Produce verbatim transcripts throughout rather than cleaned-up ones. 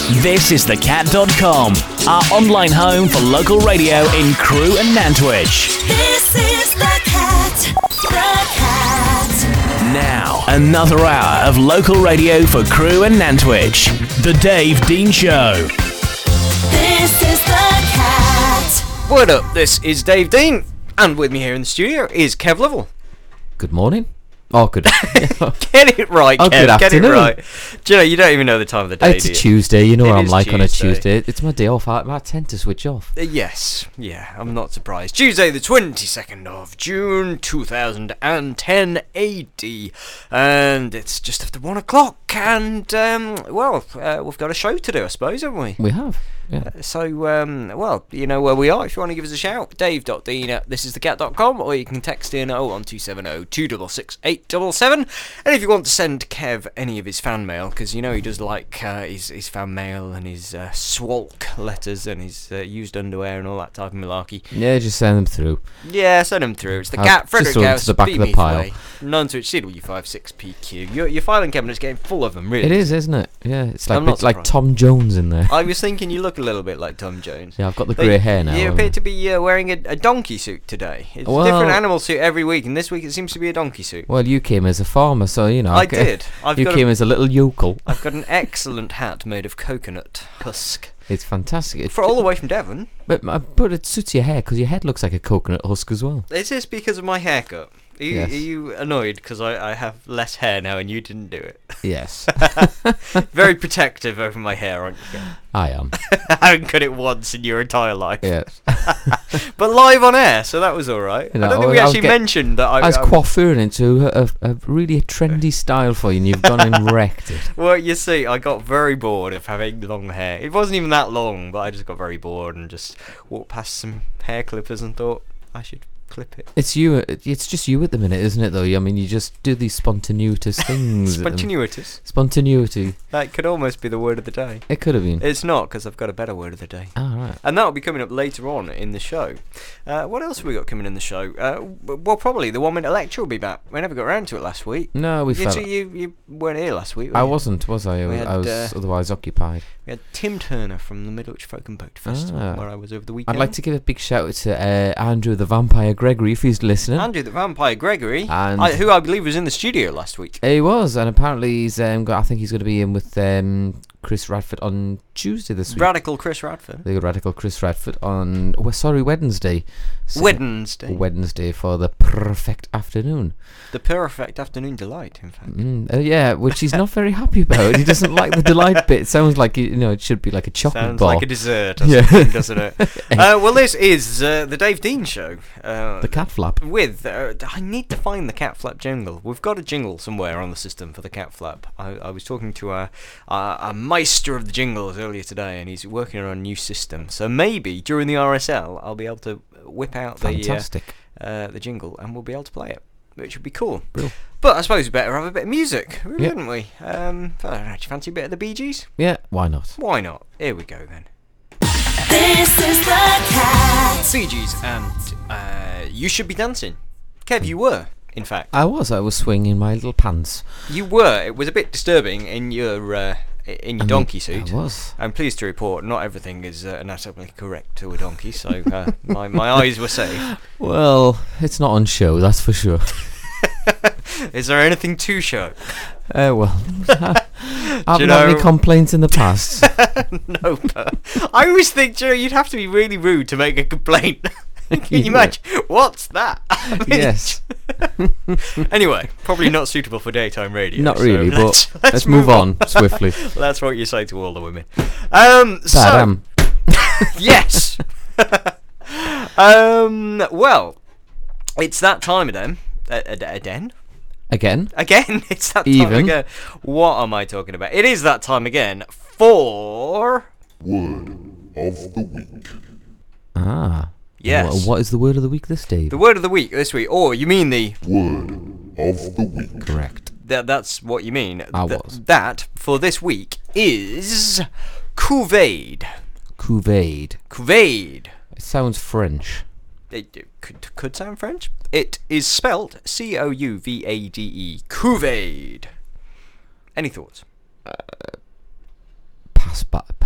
This is the cat dot com, our online home for local radio in Crewe and Nantwich. This is the Cat. The Cat. Now, another hour of local radio for Crewe and Nantwich. The Dave Dean Show. This is the Cat. What up? This is Dave Dean, and with me here in the studio is Kev Lovell. Good morning. Oh, good. Get it right, Oh, Kev. good Get it afternoon. right. Do you know, you don't even know the time of the day, It's do a you? Tuesday. You know It what I'm is like on a Tuesday. Tuesday. It's my day off. I, I tend to switch off. Uh, yes, yeah, I'm not surprised. Tuesday, the twenty-second of June, two thousand ten A D, and it's just after one o'clock, and, um, well, uh, we've got a show to do, I suppose, haven't we? We have. Yeah. So, um, well, you know where we are. If you want to give us a shout, dave dot dean at this is the cat dot com, or you can text in oh one two seven oh two six six eight seven seven. And if you want to send Kev any of his fan mail, because you know he does like uh, his, his fan mail and his uh, swalk letters and his uh, used underwear and all that type of malarkey. Yeah, just send them through. Yeah, send them through. It's the I'll cat, just Frederick throw them to House, the back of the Beameath pile. Way, Nantwich, C W five six P Q. Your, your filing cabinet's getting full of them, really. It is, isn't it? Yeah, it's like I'm not it's like surprised. Tom Jones in there. I was thinking you look a little bit like Tom Jones. Yeah, I've got the But grey hair now. You haven't appear I? to be uh, wearing a, a donkey suit today. It's Well- a different animal suit every week, and this week it seems to be a donkey suit. Well, you came as a farmer, so you know. I okay. did. I've You got came a, as a little yokel. I've got an excellent hat made of coconut husk. It's fantastic. It, For all the way from Devon. but, uh, but it suits your hair because your head looks like a coconut husk as well. Is this because of my haircut? Are you, Yes. are you annoyed because I, I have less hair now and you didn't do it? Yes, Very protective over my hair, aren't you? I am. I haven't cut it once in your entire life. Yes. But live on air, so that was alright. You I know, don't think we I was actually get- mentioned that I, I was I coiffuring into a, a, a really trendy style for you, and you've gone and wrecked it. Well, you see, I got very bored of having long hair. It wasn't even that long, but I just got very bored and just walked past some hair clippers and thought I should clip it. It's you. It's just you at the minute, isn't it? Though I mean, you just do these spontaneous things. and- Spontaneous. Spontaneity. That could almost be the word of the day. It could have been. It's not, because I've got a better word of the day. Ah, right. And that'll be coming up later on in the show. Uh, what else have we got coming in the show? Uh, w- well, probably the one minute lecture will be back. We never got around to it last week. No, we You, fell. two- you, you weren't here last week, were I you? wasn't, was I? I We was, had, I was uh, otherwise occupied. We had Tim Turner from the Middlewich Folk and Boat Festival, Ah. where I was over the weekend. I'd like to give a big shout out to uh, Andrew the Vampire Gregory if he's listening. Andrew the Vampire Gregory, And- I, who I believe was in the studio last week. He was, and apparently he's. Um, got, I think he's going to be in with um, Chris Radford on Tuesday this week. Radical Chris Radford. the radical Chris Radford on. Well, sorry, Wednesday. So- Wednesday. Wednesday for the perfect afternoon. The perfect afternoon delight, in fact. Mm, uh, yeah, which he's not very happy about. He doesn't like the delight bit. It sounds like you know it should be like a chocolate Sounds bar. like a dessert or Yeah. something, doesn't it? uh, well, this is uh, the Dave Dean Show. Uh, the cat flap. With, uh, I need to find the cat flap jingle. We've got a jingle somewhere on the system for the cat flap. I, I was talking to a, a, a meister of the jingles earlier today, and he's working on a new system. So maybe during the R S L, I'll be able to whip out the Fantastic. uh, uh, the jingle, and we'll be able to play it, which would be cool. Cool. But I suppose we better have a bit of music, really, Yeah. wouldn't we? Um, I don't know, do you fancy a bit of the Bee Gees? Yeah, why not? Why not? Here we go then. This is the Cat. Bee Gees and uh, You Should Be Dancing. Kev, you were, in fact. I was. I was swinging my little pants. You were. It was a bit disturbing in your uh, in your I mean, donkey suit. I was. I'm pleased to report not everything is uh, anatomically correct to a donkey, so uh, my my eyes were safe. Well, it's not on show, that's for sure. Is there anything to show? Uh, well, I haven't know- had any complaints in the past. No, but I always think, you know, you'd have to be really rude to make a complaint. Can you Yeah. imagine? What's that? I mean, Yes. Anyway, probably not suitable for daytime radio. Not so really, let's, but let's let's move on swiftly. That's what you say to all the women. Um, so Badam. yes. um. Well, it's that time again. Uh, again. Again. Again. It's that time Even. again. What am I talking about? It is that time again for. Word of the week. Ah. Yes. Wha- What is the word of the week this day? The word of the week this week, or you mean the Word of the week. Correct. that? That's what you mean. I Th- was. That for this week is couvade. Couvade. Couvade. It sounds French. It, it could could sound French. It is spelt C O U V A D E. Couvade. Any thoughts? Pass, ba-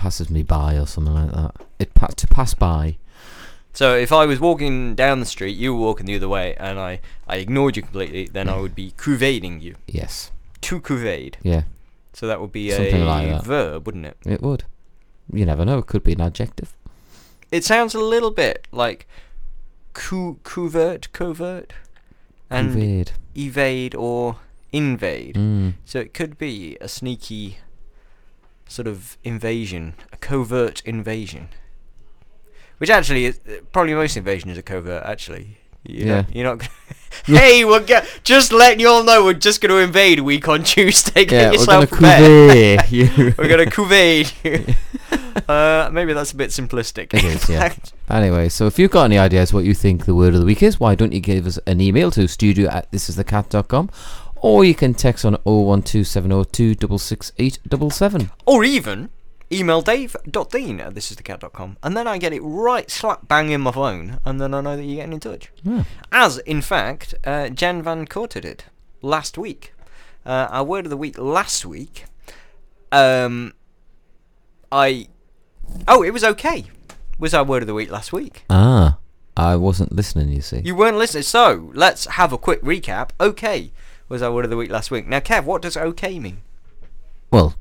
passes me by or something like that. It pa- to pass by. So if I was walking down the street, you were walking the other way, and I, I ignored you completely, then I would be cuvading you. Yes. To cuvade. Yeah, So that would be Something a like that. verb, wouldn't it? it would. You never know. It could be an adjective. It sounds a little bit like cu- covert, covert, and Evade. evade or invade. Mm. So it could be a sneaky sort of invasion, a covert invasion. Which actually, is, probably most invasion is a covert, actually. You know, Yeah. you're not gonna hey, we're go- just letting you all know we're just going to invade a week on Tuesday. Get Yeah, we're yourself gonna prepared. cuvade you. We're going to cuvade you. uh, maybe that's a bit simplistic. It in is, yeah. fact. Anyway, so if you've got any ideas what you think the word of the week is, why don't you give us an email to studio at this is the cat dot com, or you can text on oh one two seven oh two six six eight seven seven. Or even email dave.dean at this is the cat dot com, and then I get it right slap bang in my phone, and then I know that you're getting in touch. Yeah. As, in fact, uh, Jen Van Courter did last week. Uh, our word of the week last week, um, I... Oh, it was okay, was our word of the week last week. Ah, I wasn't listening, you see. You weren't listening, so let's have a quick recap. Okay was our word of the week last week. Now, Kev, what does okay mean? Well,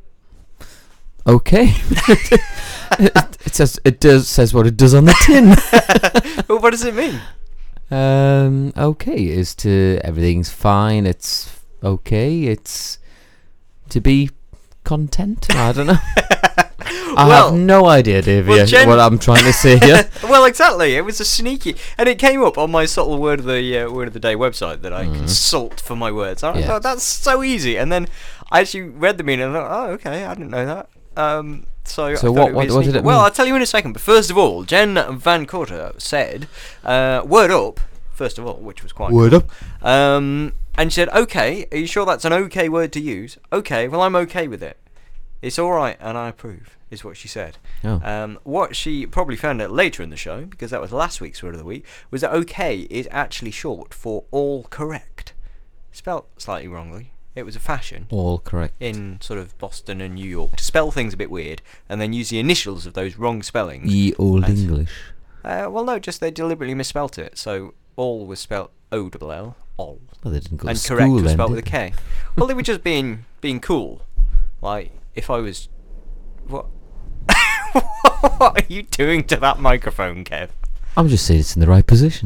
okay. it, it says it does says what it does on the tin. Well, what does it mean? um, okay is to everything's fine. It's okay. It's to be content. I don't know. I Well- have no idea, Davey, well, Jen- what I'm trying to say here. Well, exactly. It was a sneaky, and it came up on my subtle word of the uh, word of the day website that I consult for my words. I Yeah. thought that's so easy, and then I actually read the meaning and I thought, oh, okay, I didn't know that. Um, so I So thought what- it what- was what did sneaky. it Well, mean? I'll tell you in a second. But first of all, Jen Van Courter said, uh, "Word up." First of all, which was quite Word cool. up. Um, and she said, "Okay, are you sure that's an okay word to use?" Okay, well, I'm okay with it. It's all right, and I approve. Is what she said. Oh. Um, what she probably found out later in the show, because that was last week's word of the week, was that okay is actually short for all correct. Spelt slightly wrongly. It was a fashion All correct. in sort of Boston and New York to spell things a bit weird and then use the initials of those wrong spellings. Ye old As- English. Uh, well, no, just they deliberately misspelt it. So all was spelt O double L, all, Well, they didn't go and to correct school was then, spelt did with a they? K. Well, they were just being being cool. Like if I was, what? What are you doing to that microphone, Kev? I'm just saying it's in the right position.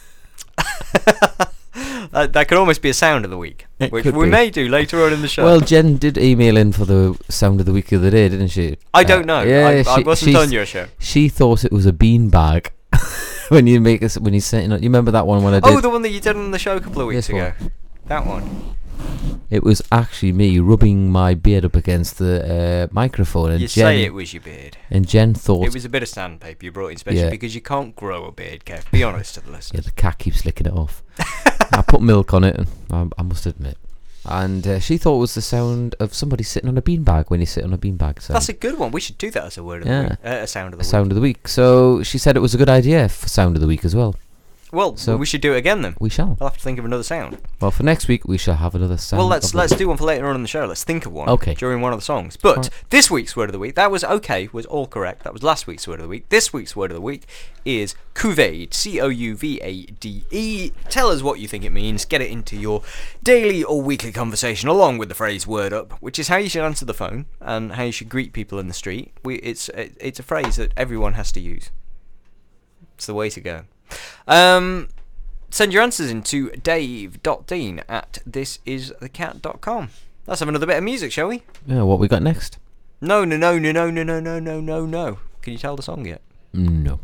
Uh, that could almost be a sound of the week, It which could we be. may do later on in the show. Well, Jen did email in for the sound of the week the other day, didn't she? I Uh, don't know. Yeah, I, I she- wasn't she's- on your show. She thought it was a bean bag when you make us when you sent. You remember that one when I did? Oh, the one that you did on the show a couple of weeks This ago. one. That one. It was actually me rubbing my beard up against the uh, microphone, and You Jen say it was your beard. and Jen thought It was a bit of sandpaper you brought in specially Yeah. because you can't grow a beard, Kev. Be honest to the yeah, listeners. the cat keeps licking it off. I put milk on it, and I, I must admit. And uh, she thought it was the sound of somebody sitting on a beanbag when you sit on a beanbag. So That's a good one. We should do that as a word of Yeah. the week. Uh, a sound of the a sound of the week. So she said it was a good idea for sound of the week as well. week. Well, so- we should do it again then. We shall. I'll have to think of another sound. Well, for next week we shall have another sound. Well, let's of the let's week. do one for later on in the show. Let's think of one. Okay. During one of the songs. But Alright. this week's word of the week, that was okay, was all correct. That was last week's word of the week. This week's word of the week is couvade. C O U V A D E. Tell us what you think it means. Get it into your daily or weekly conversation along with the phrase "word up," which is how you should answer the phone and how you should greet people in the street. We it's it, it's a phrase that everyone has to use. It's the way to go. Um. Send your answers in to dave.dean at this is the cat dot com. Let's have another bit of music, shall we? Yeah, what we got next? No, no, no, no, no, no, no, no, no, no, no. Can you tell the song yet? No.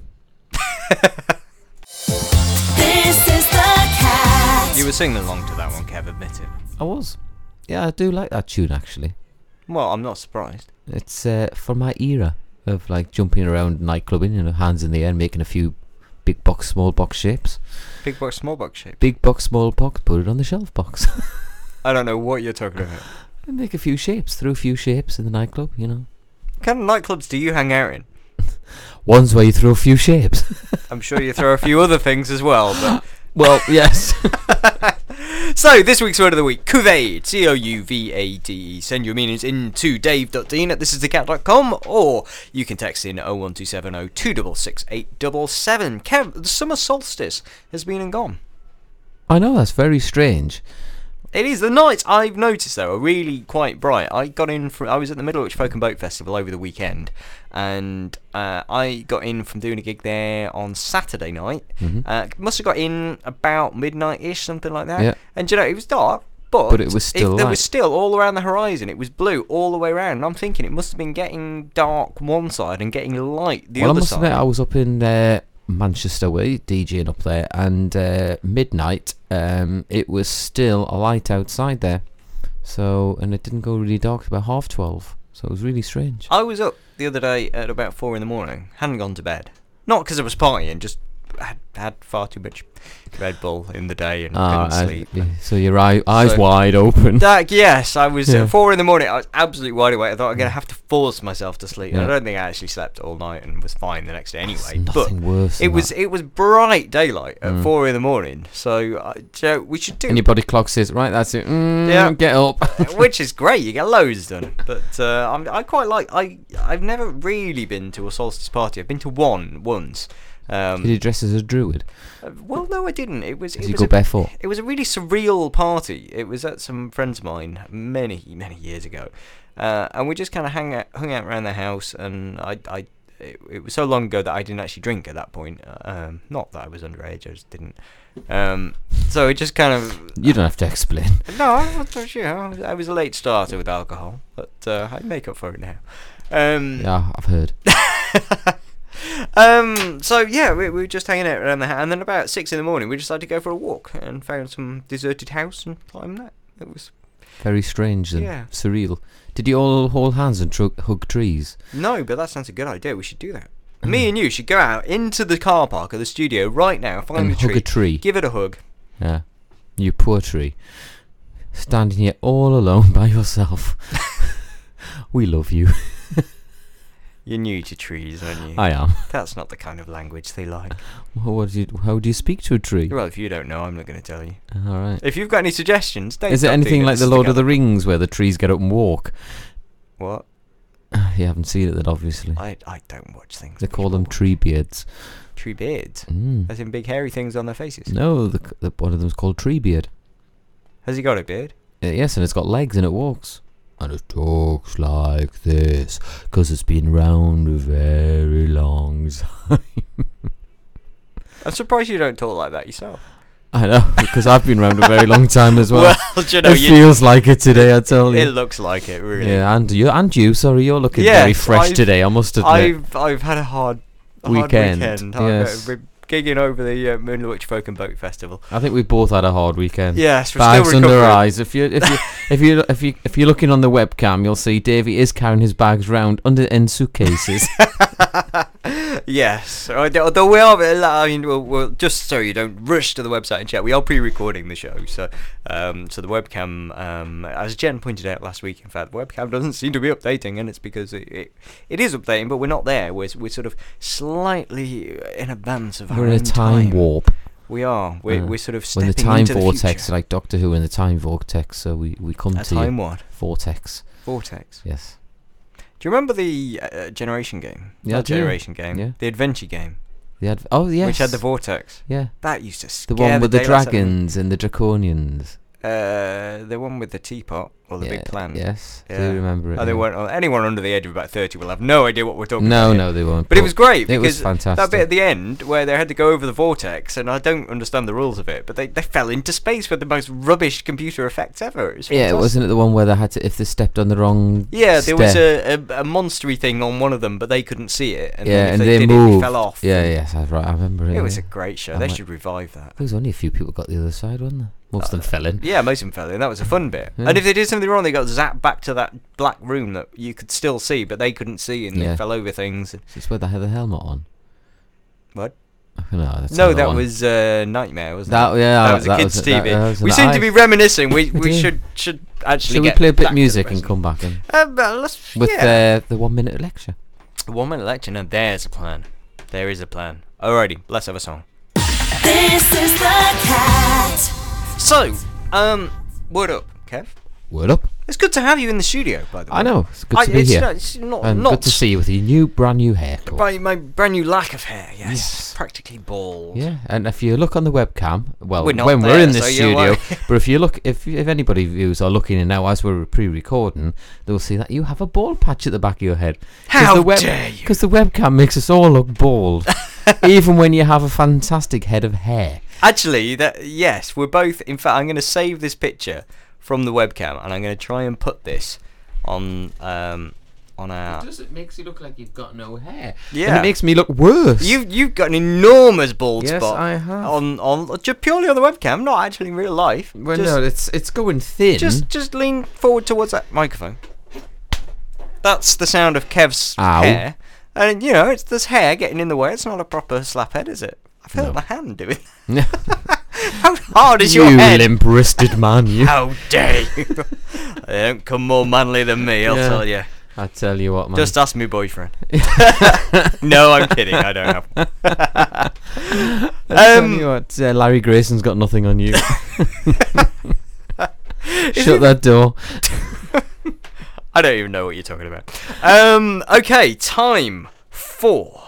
This is the cat. You were singing along to that one, Kev, admit it. I was. Yeah, I do like that tune actually. Well, I'm not surprised. It's uh, for my era of like jumping around nightclubbing, you know, hands in the air, and making a few big box, small box shapes. Big box, small box shape. Big box, small box, put it on the shelf box. I don't know what you're talking about. And make a few shapes, throw a few shapes in the nightclub, you know. What kind of nightclubs do you hang out in? One's where you throw a few shapes. I'm sure you throw a few other things as well, but... Well, yes. So, this week's word of the week, Couvade, C O U V A D E. Send your meanings in to dave dot dean at this is the cat dot com, or you can text in oh one two seven oh two six six eight seven seven. Kev, the summer solstice has been and gone. I know, that's very strange. It is. The nights, I've noticed, though, are really quite bright. I got in from, I was at the Middlewich Folk and Boat Festival over the weekend, and uh, I got in from doing a gig there on Saturday night. Mm-hmm. Uh, must have got in about midnight-ish, something like that. Yeah. And, you know, it was dark, but, But it was still there light. was still, all around the horizon, it was blue all the way around. And I'm thinking it must have been getting dark one side and getting light the well, I other must side. admit, I was up in uh, Manchester way, DJing up there, and uh, midnight, um, it was still a light outside there. So, and it didn't go really dark till about half twelve. So it was really strange. I was up the other day at about four in the morning, hadn't gone to bed. Not because I was partying, just had, had far too much Red Bull in the day and Ah, couldn't uh, sleep. yeah, so your eye, eyes So- wide open. That, yes, I was Yeah. at four in the morning. I was absolutely wide awake. I thought I'm going to have to force myself to sleep. And I Yeah. don't think I actually slept all night and was fine the next day anyway. There's But nothing worse it than was that. it was bright daylight at Mm. four in the morning. So, uh, Joe, we should do And your body clock says, right, that's it. Mm, Yeah. Get up. which is great. You get loads done. But uh, I'm, I quite like. I I've never really been to a solstice party. I've been to one once. Um, Did you dress as a druid? uh, well, no, I didn't. It was. Did It you was go a, barefoot? It was a really surreal party. It was at some friends of mine many many years ago, uh, and we just kind of hung out hung out around the house. And I I it, it was so long ago that I didn't actually drink at that point. Um, not that I was underage. I just didn't. Um, so it just kind of. You don't have to explain. No, I was, you know, I was a late starter with alcohol, but uh, I make up for it now. Um, Yeah, I've heard. um, so yeah, we, we were just hanging out around the house, and then about six in the morning, we decided to go for a walk and found some deserted house and climbed that. It was Very strange and Yeah. surreal. Did you all hold hands and tru- hug trees? no, but that sounds a good idea. We should do that. Me and you should go out into the car park of the studio right now, find and a hug tree, a tree? give it a hug. Yeah. You poor tree. Standing here all alone by yourself. We love you. You're new to trees, aren't you? I am. That's not the kind of language they like. Well, what do you, how do you speak to a tree? Well, if you don't know, I'm not going to tell you. All right. If you've got any suggestions, don't Is it stop anything doing like this the Lord of the together. Rings where the trees get up and walk? What? You haven't seen it then, obviously. I I don't watch things. They call them before. tree beards. tree beards. Mm. As in big hairy things on their faces. No, the, the, one of them's called tree beard. Has he got a beard? Uh, yes, and it's got legs and it walks. And it talks like this, because it's been around a very long time. I'm surprised you don't talk like that yourself. I know, because I've been around a very long time as well. Well, do you know, it you, feels like it today, I tell it you. looks like it, really. Yeah, and you, and you, sorry, you're looking Yes, very fresh I've- today, I must admit. I've I've had a hard, a hard Weekend, weekend. I've, yes. uh, we're gigging over the uh, Moonwitch Folk and Boat Festival. I think we both had a hard weekend. Yes, we're Bags still under recovering. eyes. If you if you if you if you if you're looking on the webcam, you'll see Davey is carrying his bags round under in suitcases. Yes, although although we are, I mean, we'll, we'll, just so you don't rush to the website and chat, we are pre-recording the show, so um, so the webcam, um, as Jen pointed out last week, in fact, the webcam doesn't seem to be updating, and it's because it, it, it is updating, but we're not there. We're we're sort of slightly in advance of our We're in a own time warp. We are. We're Uh, we're sort of We're stepping in the time into the vortex, future. like Doctor Who in the time vortex. So we we come A to time you. what? Vortex. Vortex. Yes. Do you remember the uh, Generation game? Yeah, I Not do. Generation game. Yeah. The Adventure game, The adv- oh yes. which had the vortex. yeah. That used to The scare one with the daylights out of me. dragons and the draconians. Uh, the one with the teapot or the yeah, big plan. Yes. I Yeah. do remember it. Oh, they yeah. weren't. oh, Anyone under the age of about thirty will have no idea what we're talking No, about. no, they won't. But it was great It was because fantastic. that bit at the end where they had to go over the vortex, and I don't understand the rules of it, but they, they fell into space with the most rubbish computer effects ever. It was Yeah, it fantastic. wasn't it the one where they had to if they stepped on the wrong. Yeah, there was step. a, a a monstery thing on one of them, but they couldn't see it. And yeah, then if and they, they, did moved. it, they fell off. Yeah, yes, that's right. I remember it. It was a yeah. great show. I'm They like- should revive that. There was only a few people got the other side, wasn't there? Most of them fell in. Yeah, most of them fell in. That was a fun bit. Yeah. And if they did something wrong, they got zapped back to that black room that you could still see, but they couldn't see, and Yeah. they fell over things. It's where they had the helmet on. What? No, that's No, another that one. was uh, Nightmare, wasn't That- it? yeah, that was a that kids' was- T V. that- that was we an seem to eye- be reminiscing. We We we do. should should actually. Shall we get play a bit back of to the music and present. come back and Uh, but let's, with yeah. uh, the one minute lecture? One minute lecture. Now there's a plan. There is a plan. Alrighty, let's have a song. This is the cat. So, Um, word up, Kev. Word up. It's good to have you in the studio, by the way. I know. It's good I- to be it's here. Not, it's not, and not good to see you with your new, brand new haircut. My, my brand new lack of hair, yes. Yes. Practically bald. Yeah, and if you look on the webcam, well, We're not when we're there, in the so you studio, won't. but if you look, if if anybody views are looking in now as we're pre-recording, they'll see that you have a bald patch at the back of your head. How the web- dare you. Because the webcam makes us all look bald, even when you have a fantastic head of hair. Actually, that yes, we're both. In fact, I'm going to save this picture from the webcam, and I'm going to try and put this on um on our. It makes you look like you've got no hair. Yeah. And it makes me look worse. You you've got an enormous bald Yes, spot. I have. On on just purely on the webcam, not actually in real life. Well, just, no, it's it's going thin. just just lean forward towards that microphone. That's the sound of Kev's Ow. hair, and you know it's there's hair getting in the way. It's not a proper slap head, is it? I feel No. my hand doing. How hard is you your head? limp-wristed man, you. How dare you? They don't come more manly than me, I'll Yeah. tell you. I tell you what, man. Just ask me boyfriend. No, I'm kidding. I don't have one. I tell um, you what, uh, Larry Grayson's got nothing on you. Is Shut it- that door. I don't even know what you're talking about. Um, okay, time for.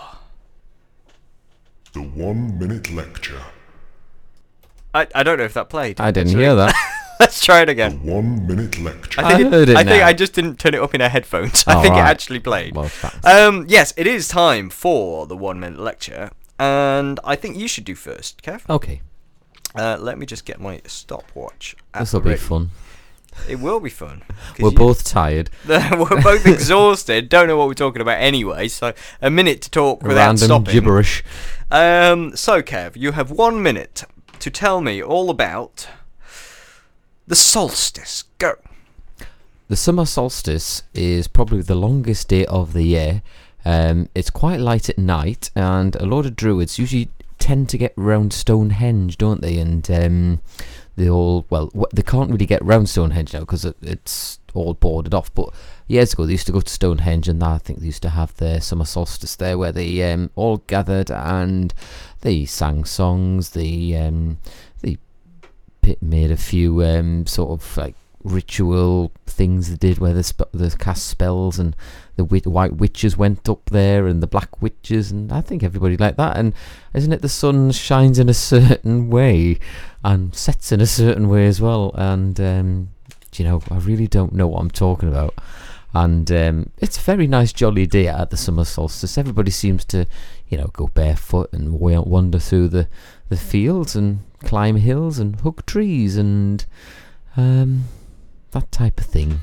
The one minute lecture. I, I don't know if that played. I didn't actually. hear that. Let's try it The again. one minute lecture. I think I heard it I think now. I just didn't turn it up in our headphones. I Oh, think it right. actually played. Well, thanks. Um, yes, it is time for the one minute lecture, and I think you should do first, Kev. Okay, Uh, let me just get my stopwatch. at this will the be ready. fun. It will be fun. 'cause We're you- both tired. we're both exhausted. Don't know what we're talking about anyway. So a minute to talk without Random stopping. gibberish. Um, so Kev, you have one minute to tell me all about the solstice. Go. The summer solstice is probably the longest day of the year. Um, it's quite light at night, and a lot of druids usually tend to get round Stonehenge, don't they? And um, they all, well, w- they can't really get round Stonehenge now because it, it's all boarded off. But years ago, they used to go to Stonehenge, and I think they used to have their summer solstice there, where they um, all gathered and they sang songs. They um, they pi- made a few um, sort of like ritual things they did where they, sp- they cast spells, and the wi- white witches went up there and the black witches, and I think everybody liked that. And isn't it the sun shines in a certain way and sets in a certain way as well, and um, you know, I really don't know what I'm talking about. And um, it's a very nice jolly day at the summer solstice. Everybody seems to, you know, go barefoot and wa- wander through the, the fields and climb hills and hug trees and um, that type of thing.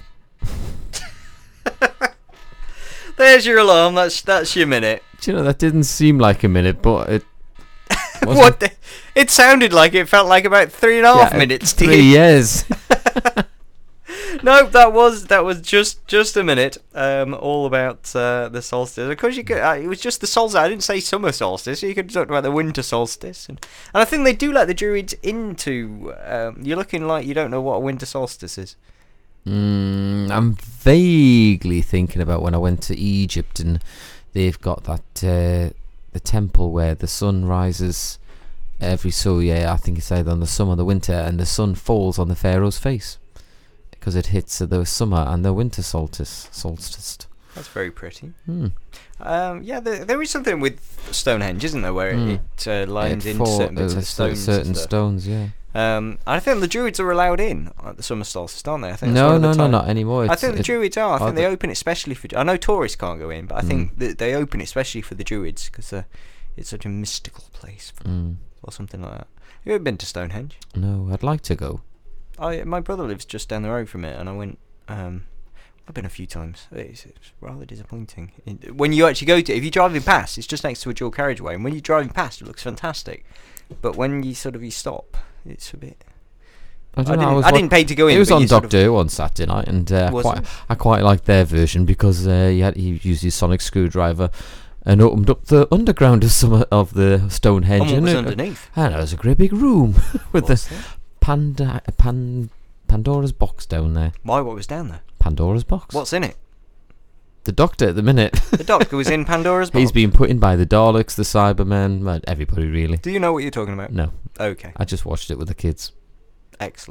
There's your alarm. That's that's your minute. Do you know, that didn't seem like a minute, but it wasn't. What? The, it sounded like it felt like about three and a half Yeah, minutes. to Three you. years. No, that was that was just just a minute. Um, all about uh, the solstice. Of course, you could. Uh, it was just the solstice. I didn't say summer solstice. You could talk about the winter solstice, and, and I think they do let the druids into. Um, you're looking like you don't know what a winter solstice is. Mm, I'm vaguely thinking about when I went to Egypt, and they've got that uh, the temple where the sun rises every so yeah, I think it's either on the summer or the winter, and the sun falls on the pharaoh's face because it hits the summer and the winter solstice. Solstice. That's very pretty. Hmm. Um, yeah, there, there is something with Stonehenge, isn't there, where Mm. it, it uh, lines It in fall- certain bits uh, of cer- stones. and certain stuff. stones, yeah. Um, I think the druids are allowed in at the summer solstice, aren't they? I think that's No, one of the no, no, time- not anymore. I It's- think the it- druids are. I are think they they? open it especially for. I know tourists can't go in, but I Mm. think that they open it especially for the druids because uh, it's such a mystical place, for, Mm, or something like that. Have you ever been to Stonehenge? no, I'd like to go. I my brother lives just down the road from it, and I went. Um, I've been a few times. It's, it's rather disappointing. It- when you actually go to, if you're driving past, it's just next to a dual carriageway, and when you're driving past, it looks fantastic. But when you sort of you stop, it's a bit. I, I don't know, didn't. was I wa- didn't pay to go in. It was but on you sort Doctor Who on Saturday night, and uh, I Was quite, it? I quite liked their version because uh, he had he used his sonic screwdriver and opened up the underground of some of the Stonehenge. And what was it- underneath? And it was a great big room with What's the that? panda, pan, Pandora's box down there. Why? What was down there? Pandora's box. What's in it? The Doctor at the minute? The Doctor was in Pandora's box. He's been put in by the Daleks, the Cybermen, well, everybody really. Do you know what you're talking about? No, Okay, I just watched it with the kids. excellent.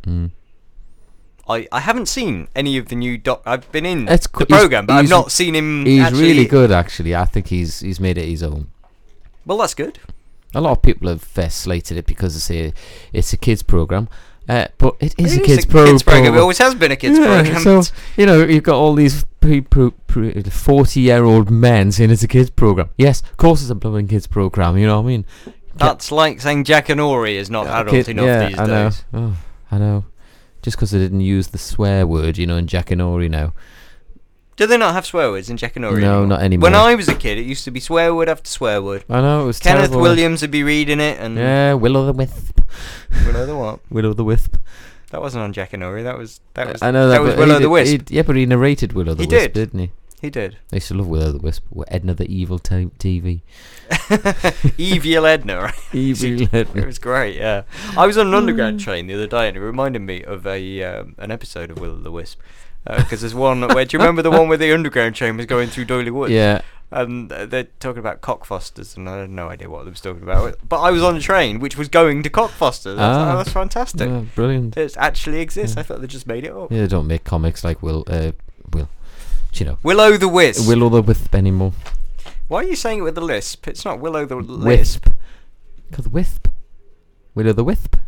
Mm. I, I haven't seen any of the new doc. I've been in It's co- the he's- program, but I've he's- not seen him. He's actually. really good, actually. I think he's he's made it his own. Well, that's good. A lot of people have uh, slated it because they say it's a kids program, uh, but it is It a kids, a pro- kids program. It program. always has been a kids Yeah, program. So you know you've got all these pre pro, pre forty-year-old men saying it's a kids program. Yes, of course it's a blooming kids program. You know what I mean? That's like saying Jack and Ori is not adult Kid- enough yeah, these I know. days. Oh, I know. Just because they didn't use the swear word, you know, in Jack and Ori now. Do they not have swear words in Jack and Ori No, anymore? not anymore. When I was a kid, it used to be swear word after swear word. I know it was Kenneth terrible. Williams would be reading it, and Yeah, Willow the Wisp. Willow the what? Willow the Wisp. That wasn't on Jack and Ori. That was that was I know that that, was but Willow he the did- Wisp. he- yeah, but he narrated Willow the He Wisp, did. didn't he? He did. I used to love Willow the Wisp. With Edna the Evil t- TV. Evil Edna, right? Evil It Edna. was great, yeah. I was on an underground train the other day, and it reminded me of a um, an episode of Will o' the Wisp. Because there's one where, do you remember the one where the underground train was going through Doyley Woods? Yeah. And uh, they're talking about cockfosters, and I had no idea what they was talking about. But I was on a train which was going to cockfosters. I was like, Ah. oh, that's fantastic. Yeah, brilliant. It actually exists. Yeah. I thought they just made it up. Yeah, they don't make comics like Will. Uh, Will. Do you know? Willow the Wisp. Willow the Wisp anymore. Why are you saying it with a lisp? It's not Willow the Lisp. Wisp. Cause Wisp. Willow the Wisp.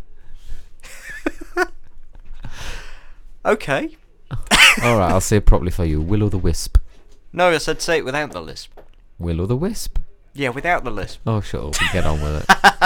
Okay. Alright, I'll say it properly for you. Willow the Wisp. No, I said say it without the lisp. Willow the Wisp. Yeah, without the lisp. Oh, shut up and get on with it.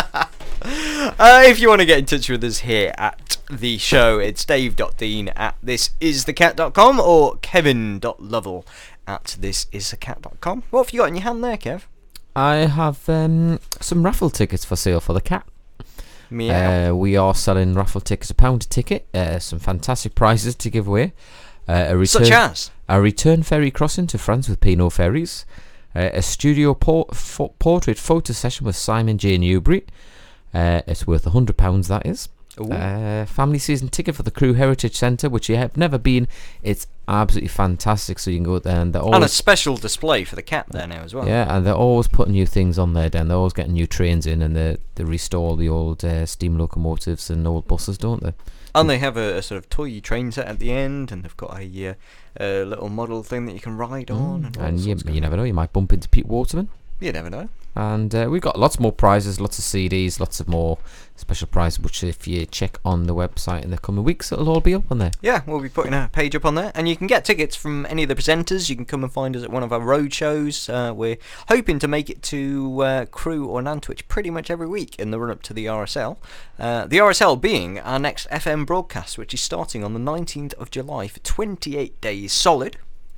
Uh, if you want to get in touch with us here at the show, it's dave.dean at thisisthecat dot com or kevin.lovell at thisisthecat dot com. What have you got in your hand there, Kev? I have um, some raffle tickets for sale for the cat. Meow. Uh, we are selling raffle tickets, a pound a ticket. Uh, some fantastic prizes to give away. Uh, a return, Such as? a return ferry crossing to France with P and O Ferries. Uh, a studio por- fo- portrait photo session with Simon J. Newbury. Uh, it's worth one hundred pounds, that is. Ooh. Uh, family season ticket for the Crew Heritage Centre, which you have never been. It's absolutely fantastic, so you can go there and they're always... And a special display for the cat there now as well. Yeah, and they're always putting new things on there, Dan. They're always getting new trains in, and they they restore the old uh, steam locomotives and old buses, don't they? And they have a, a sort of toy train set at the end, and they've got a, uh, a little model thing that you can ride on. And, all And you, sorts of you stuff. never know, you might bump into Pete Waterman. You never know. And uh, we've got lots more prizes, lots of C Ds, lots of more special prizes, which if you check on the website in the coming weeks, it'll all be up on there. Yeah, we'll be putting a page up on there, and you can get tickets from any of the presenters. You can come and find us at one of our road shows. Uh, we're hoping to make it to uh, Crewe or Nantwich pretty much every week in the run-up to the R S L. Uh, the R S L being our next F M broadcast, which is starting on the nineteenth of July for twenty-eight days solid.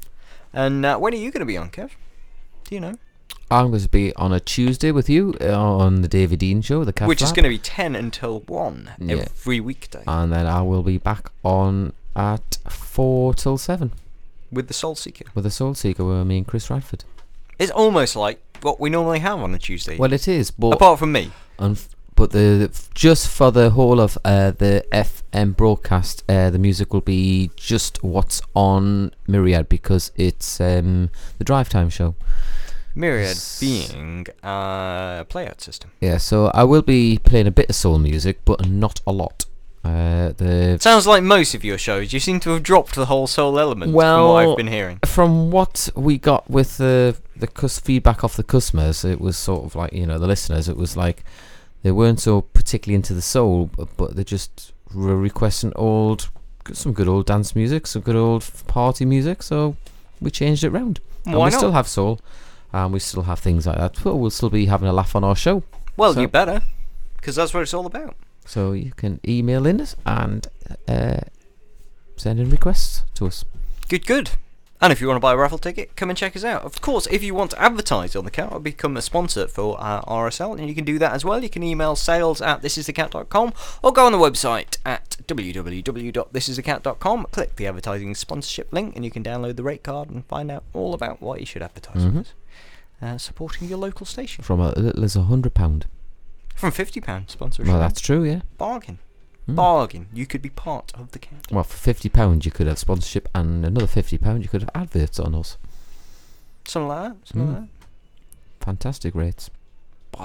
And uh, when are you going to be on, Kev? Do you know? I'm going to be on a Tuesday with you uh, on the David Dean Show, the Cat Which is Flap. going to be ten until one Yeah. every weekday. And then I will be back on at four till seven with the Soul Seeker. with the Soul Seeker with me and Chris Radford. It's almost like what we normally have on a Tuesday. Well, it is, but apart from me. unf- but the just for the whole of uh, the F M broadcast, uh, the music will be just what's on Myriad because it's um, the Drive Time show. Myriad S- being a playout system. Yeah, so I will be playing a bit of soul music, but not a lot. Uh, the Sounds like most of your shows. You seem to have dropped the whole soul element from Well, what I've been hearing. From what we got with the the cus- feedback off the customers, it was sort of like, you know, the listeners, it was like they weren't so particularly into the soul, but, but they just were requesting old, some good old dance music, some good old f- party music, so we changed it round. And Why we not? still have soul, and we still have things like that, but we'll still be having a laugh on our show. Well, so- you better, because that's what it's all about. So you can email in us and uh, send in requests to us. Good, good. And if you want to buy a raffle ticket, come and check us out. Of course, if you want to advertise on the cat or become a sponsor for uh, R S L, and you can do that as well. You can email sales at thisisthecat dot com or go on the website at w w w dot this is the cat dot com. Click the advertising sponsorship link, and you can download the rate card and find out all about why you should advertise Mhm. with us. Uh, supporting your local station. From a little as a hundred pound. From fifty pounds sponsorship. Well, that's true, yeah. bargain. Mm. Bargain. You could be part of the cat. Well, for fifty pounds you could have sponsorship, and another fifty pounds you could have adverts on us. Something like that. Something Mm. like that. Fantastic rates. Bargain.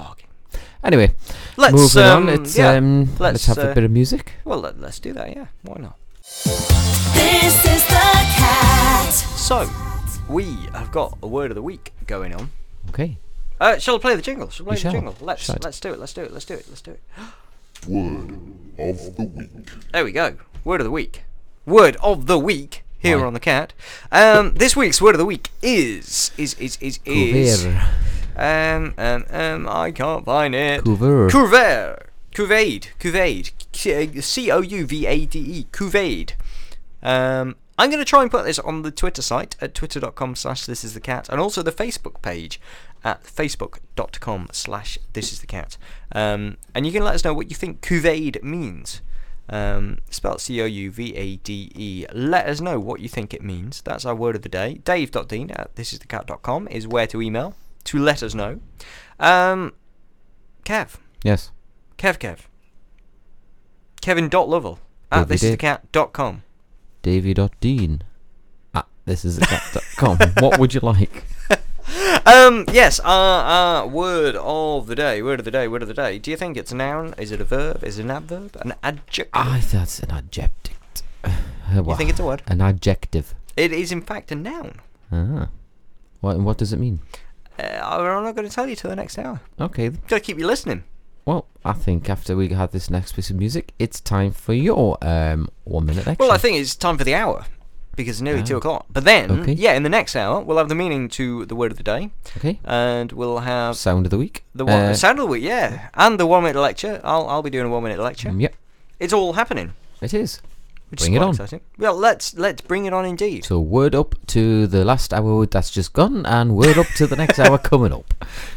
Anyway, Let's moving um, on. It's yeah, um, let's, let's, have uh, a bit of music. Well, let, let's do that. Yeah, why not? This is the cat. So, we have got a word of the week going on. Okay. Uh, shall I play the jingle? Shall I play You the shall. jingle? Let's Shall. let's do it. Let's do it. Let's do it. Let's do it. Word of the week. There we go. Word of the week. Word of the week here Right. on the cat. Um, this week's word of the week is is is is is. Couvert. Um um um. I can't find it. Couvert. Couvert. Couvade. Couvade. C O U V A D E. Couvade. Um, I'm going to try and put this on the Twitter site at twitter.com slash this is the cat, and also the Facebook page at facebook.com slash this is the cat. Um, and you can let us know what you think Couvade means. Um, spelled C O U V A D E. Let us know what you think it means. That's our word of the day. Dave.dean at this is the cat dot com is where to email to let us know. Um, Kev. Yes. Kev Kev. Kevin.Lovell at Davey this is the Dave. cat dot com. Davey.dean at this is the cat dot com. What would you like? Um, yes, our, our word of the day, word of the day, word of the day. Do you think it's a noun? Is it a verb? Is it an adverb? An adjective? I that's an adjective. Uh, you well, think it's a word? an adjective? It is in fact a noun. Ah. What and what does it mean? Uh, I'm not going to tell you till the next hour. Okay. Got to keep you listening. Well, I think after we had this next piece of music, it's time for your um one minute lecture. Well, I think it's time for the hour. Because it's nearly Ah. two o'clock. But then, Okay. yeah, in the next hour, we'll have the meaning to the word of the day. Okay. And we'll have Sound of the week. the one, Uh, sound of the week, yeah. And the one minute lecture. I'll, I'll be doing a one minute lecture. mm, Yep, It's all happening. it is. Which Bring is it quite on. exciting. Well, let's let's bring it on indeed. So word up to the last hour that's just gone, and word up to the next hour coming up.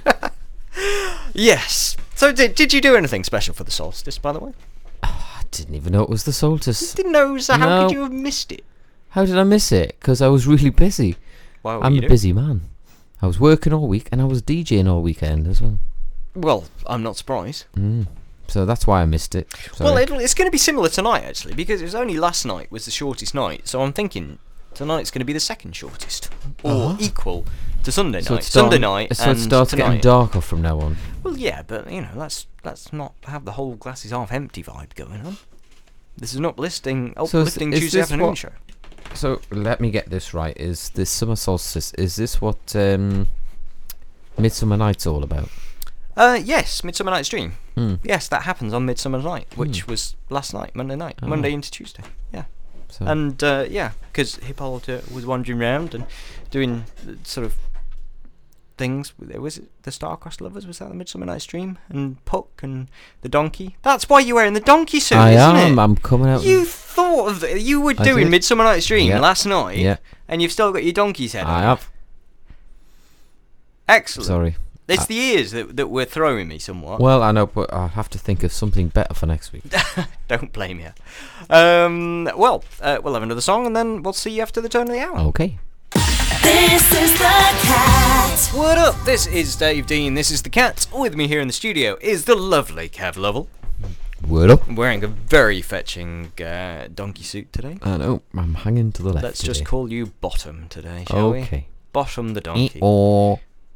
Yes. So did did you do anything special for the solstice, by the way? I didn't even know it was the solstice. Didn't know, so how No. could you have missed it? How did I miss it? Because I was really busy. Why were I'm you a doing? busy man. I was working all week, and I was DJing all weekend as well. Well, I'm not surprised. Mm. So that's why I missed it. Well, Sorry. it'll, it's going to be similar tonight, actually, because it was only last night was the shortest night. So I'm thinking tonight's going to be the second shortest, or Uh-huh. equal to Sunday So night. it's starting- Sunday night, So it and starts tonight. getting darker from now on. Well, yeah, but you know, let's let's not have the whole glass is half empty vibe going on. This is an uplifting, So is- uplifting is Tuesday this afternoon what- show. So let me get this right. Is this summer solstice? Is this what um, Midsummer Night's all about? Uh, yes, Midsummer Night's Dream. Hmm. Yes, that happens on Midsummer Night, which Hmm. was last night, Monday night, Oh. Monday into Tuesday. Yeah, So and uh, yeah, because Hippolyta was wandering around and doing uh, sort of things. with- Was it the Star-Crossed Lovers? Was that the Midsummer Night's Dream? And Puck and the donkey. That's why you're wearing the donkey suit, I isn't am. it? I'm coming out. You thought of it. You were I doing did. Midsummer Night's Dream Yeah. last night, Yeah, and you've still got your donkey's head I on. have. Excellent. Sorry. It's I- the ears that, that were throwing me somewhat. Well, I know, but I'll have to think of something better for next week. Don't blame you. Um, well, uh, we'll have another song, and then we'll see you after the turn of the hour. Okay. This is the cat. What up? This is Dave Dean. This is the cat. With me here in the studio is the lovely Kev Lovell. Word up. I'm wearing a very fetching uh, donkey suit today. I know. I'm hanging to the left. Let's just today. call you Bottom today, shall we? Okay. Bottom the donkey. Or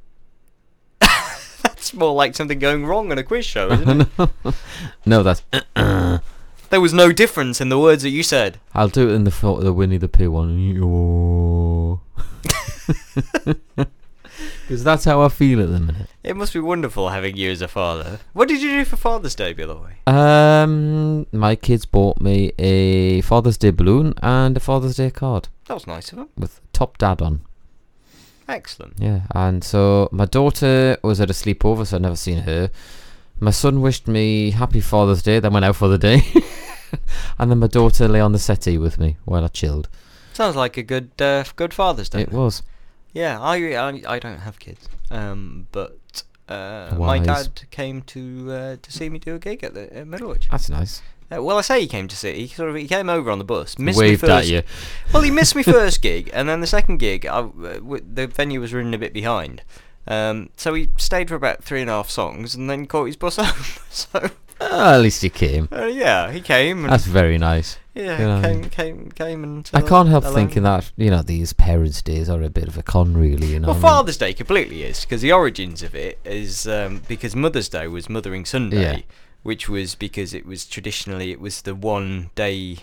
That's more like something going wrong on a quiz show, isn't it? no, that's. There was no difference in the words that you said. I'll do it in the fo- the Winnie the Pooh one. Because that's how I feel at the minute. It must be wonderful having you as a father. What did you do for Father's Day, by the way? Um, my kids bought me a Father's Day balloon and a Father's Day card That was nice of them. with Top Dad on. Excellent. Yeah, and so my daughter was at a sleepover, so I'd never seen her. My son wished me happy Father's Day, then went out for the day. And then my daughter lay on the settee with me while I chilled. Sounds like a good uh, good Father's Day. It was. Yeah, I, I I don't have kids, um, but uh, my Wise. dad came to uh, to see me do a gig at the at Middlewich. That's nice. Uh, well, I say he came to see. He sort of he came over on the bus, missed Waved me first. at you. Well, he missed me first gig, and then the second gig, I, uh, w- the venue was running a bit behind. Um, so he stayed for about three and a half songs, and then caught his bus home. So Ah, at least he came. uh, yeah, he came. And That's very nice. Yeah, You know. came, came, came and. I can't help alone. thinking that, you know, these parents' days are a bit of a con, really, you know. Well, I mean, Father's Day completely is, because the origins of it is um, because Mother's Day was Mothering Sunday, Yeah. which was because it was traditionally it was the one day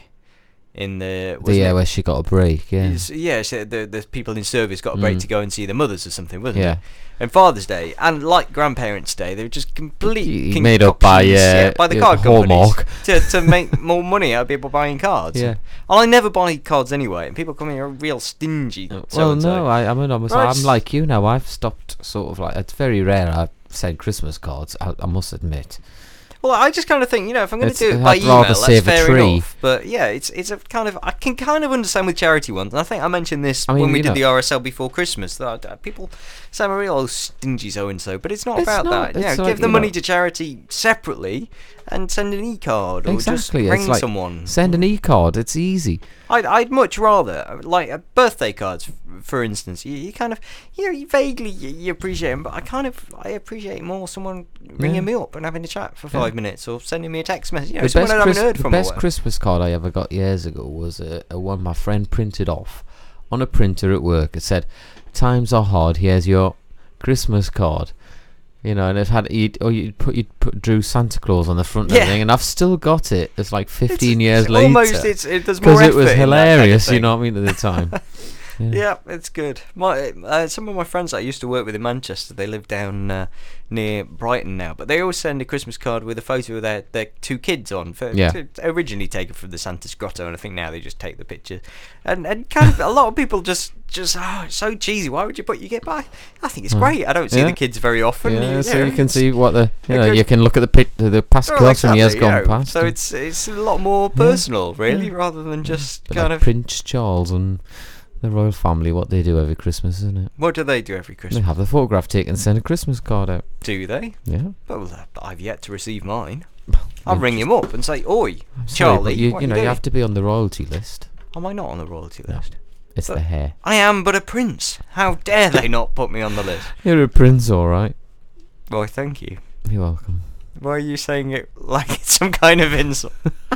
in the the wasn't year it? where she got a break, yeah. It's- yeah, so the the people in service got a break Mm. to go and see their mothers or something, wasn't Yeah. it? And Father's Day, and like Grandparents' Day, they were just complete Y- made up by, concoctions, uh, yeah, by the yeah, card companies Hallmark. to to make more money out of people buying cards. Yeah. And I never buy cards anyway, and people come here are real stingy. well, so-and-so. no, I, I'm, almost, Right. I'm like you now. I've stopped sort of like, it's very rare I send Christmas cards, I, I must admit. Well, I just kind of think, you know, if I'm going to It's- do it by I'd email, rather that's save a fair tree. enough. But yeah, it's it's a kind of I can kind of understand with charity ones, and I think I mentioned this I mean, when we you did know- the R S L before Christmas. That uh, people say I'm a real old stingy so and so, but it's not It's about not, that. You it's know, like, give the you money know- to charity separately and send an e-card or just Exactly, ring it's like, someone. send an e-card, it's easy. I'd I'd much rather like uh, birthday cards, f- for instance. You, you kind of you know you vaguely you, you appreciate them, but I kind of I appreciate more someone ringing Yeah. me up and having a chat for Yeah. five minutes or sending me a text message. You know, The someone best, I haven't Chris- heard the from. or best whatever. Christmas card I ever got years ago was a, a one my friend printed off on a printer at work. It said, "Times are hard. Here's your Christmas card." You know, and it had you'd, or you'd put you'd put drew Santa Claus on the front and Yeah. everything, and I've still got it. It's like fifteen It's- years it's later. Almost, it's it, there's more because it was effort in that kind of hilarious. You thing. know what I mean at the time. Yeah. Yeah, it's good. My uh, some of my friends that I used to work with in Manchester, they live down uh, near Brighton now, but they always send a Christmas card with a photo of their, their two kids on. For, Yeah. to, originally taken from the Santa's Grotto, and I think now they just take the picture. And and kind of a lot of people just just oh, it's so cheesy. Why would you put your kid by? I think it's Mm. great. I don't see Yeah. the kids very often. Yeah, you so know, you can it's- see what the you a know good- you can look at the pic the, the past Well, cards from years exactly, gone you know, past. So and- it's it's a lot more personal, really, rather than just but kind like of. Prince Charles and the royal family, what they do every Christmas, isn't it? What do they do every They Christmas? have the photograph taken and send a Christmas card out. Do they? Yeah. Well, uh, I've yet to receive mine. I'll ring him up and say, "Oi, I'm sorry, but Charlie, you, what you know, you you doing?" have to be on the royalty list. Am I not on the royalty No. list? It's But- the hair. I am but a prince. How dare they not put me on the list? You're a prince, all right. Why, thank you. You're welcome. Why are you saying it like it's some kind of insult?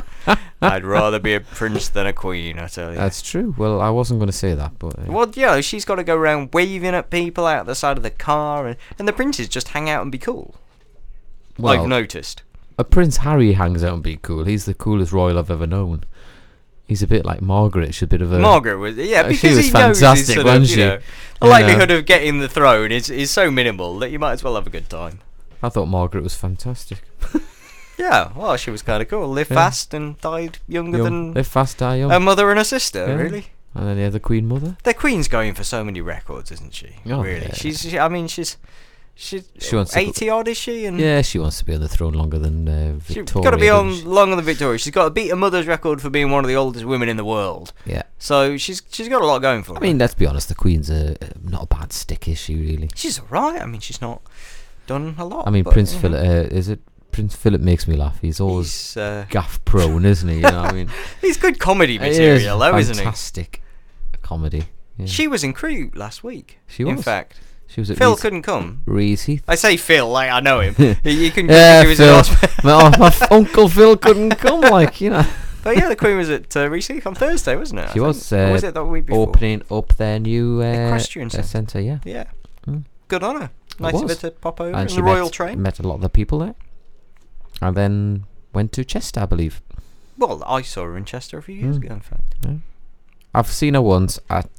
I'd rather be a prince than a queen, I tell you. That's true. Well, I wasn't going to say that, but uh, Well, yeah, she's got to go around waving at people out the side of the car, and, and the princes just hang out and be cool. well, I've noticed. a Prince Harry hangs out and be cool. He's the coolest royal I've ever known. He's a bit like Margaret. She's a bit of a Margaret was, yeah, uh, she because was he knows his fantastic, sort wasn't of, you she? know, the Yeah. likelihood of getting the throne is, is so minimal that you might as well have a good time. I thought Margaret was fantastic. Yeah, well, she was kind of cool. Lived Yeah. fast and died younger Young, than live fast, die young. her mother and her sister, Yeah. really. And then you have the Queen Mother. The Queen's going for so many records, isn't she? Oh, really? yeah. She's, she, I mean, she's, she's She wants to eighty odd, is she? And Yeah, she wants to be on the throne longer than uh, she's Victoria. got to be doesn't she? on longer than Victoria. She's got to beat her mother's record for being one of the oldest women in the world. Yeah. So she's she's got a lot going for her. I mean, let's be honest. The Queen's a, a not a bad stick, is she? Really? she's alright. I mean, she's not done a lot. I mean, but, Prince you know, Philip. Uh, is it Prince Philip? Makes me laugh. He's always He's, uh, gaff prone, isn't he? You know what I mean? he's good comedy He is material, though, isn't he? fantastic comedy. Yeah. She was in Crewe last week. She In was. fact, She was at Phil Reese, couldn't come. Reese Heath. I say Phil like I know him. you you can Yeah, he was Phil. at hospital. my, my f- Uncle Phil couldn't come, like, you know. But yeah, the Queen was at uh, Reese Heath on Thursday, wasn't it? I She was, think? Or was uh, it the week before? Opening up their new uh, Equestrian uh, centre. centre, yeah. Yeah. Mm. Good on her. Nice of her was. to pop over And in she the Royal met, Train. met a lot of the people there. And then went to Chester, I believe. Well, I saw her in Chester a few years Mm. ago, in fact. I've seen her once at...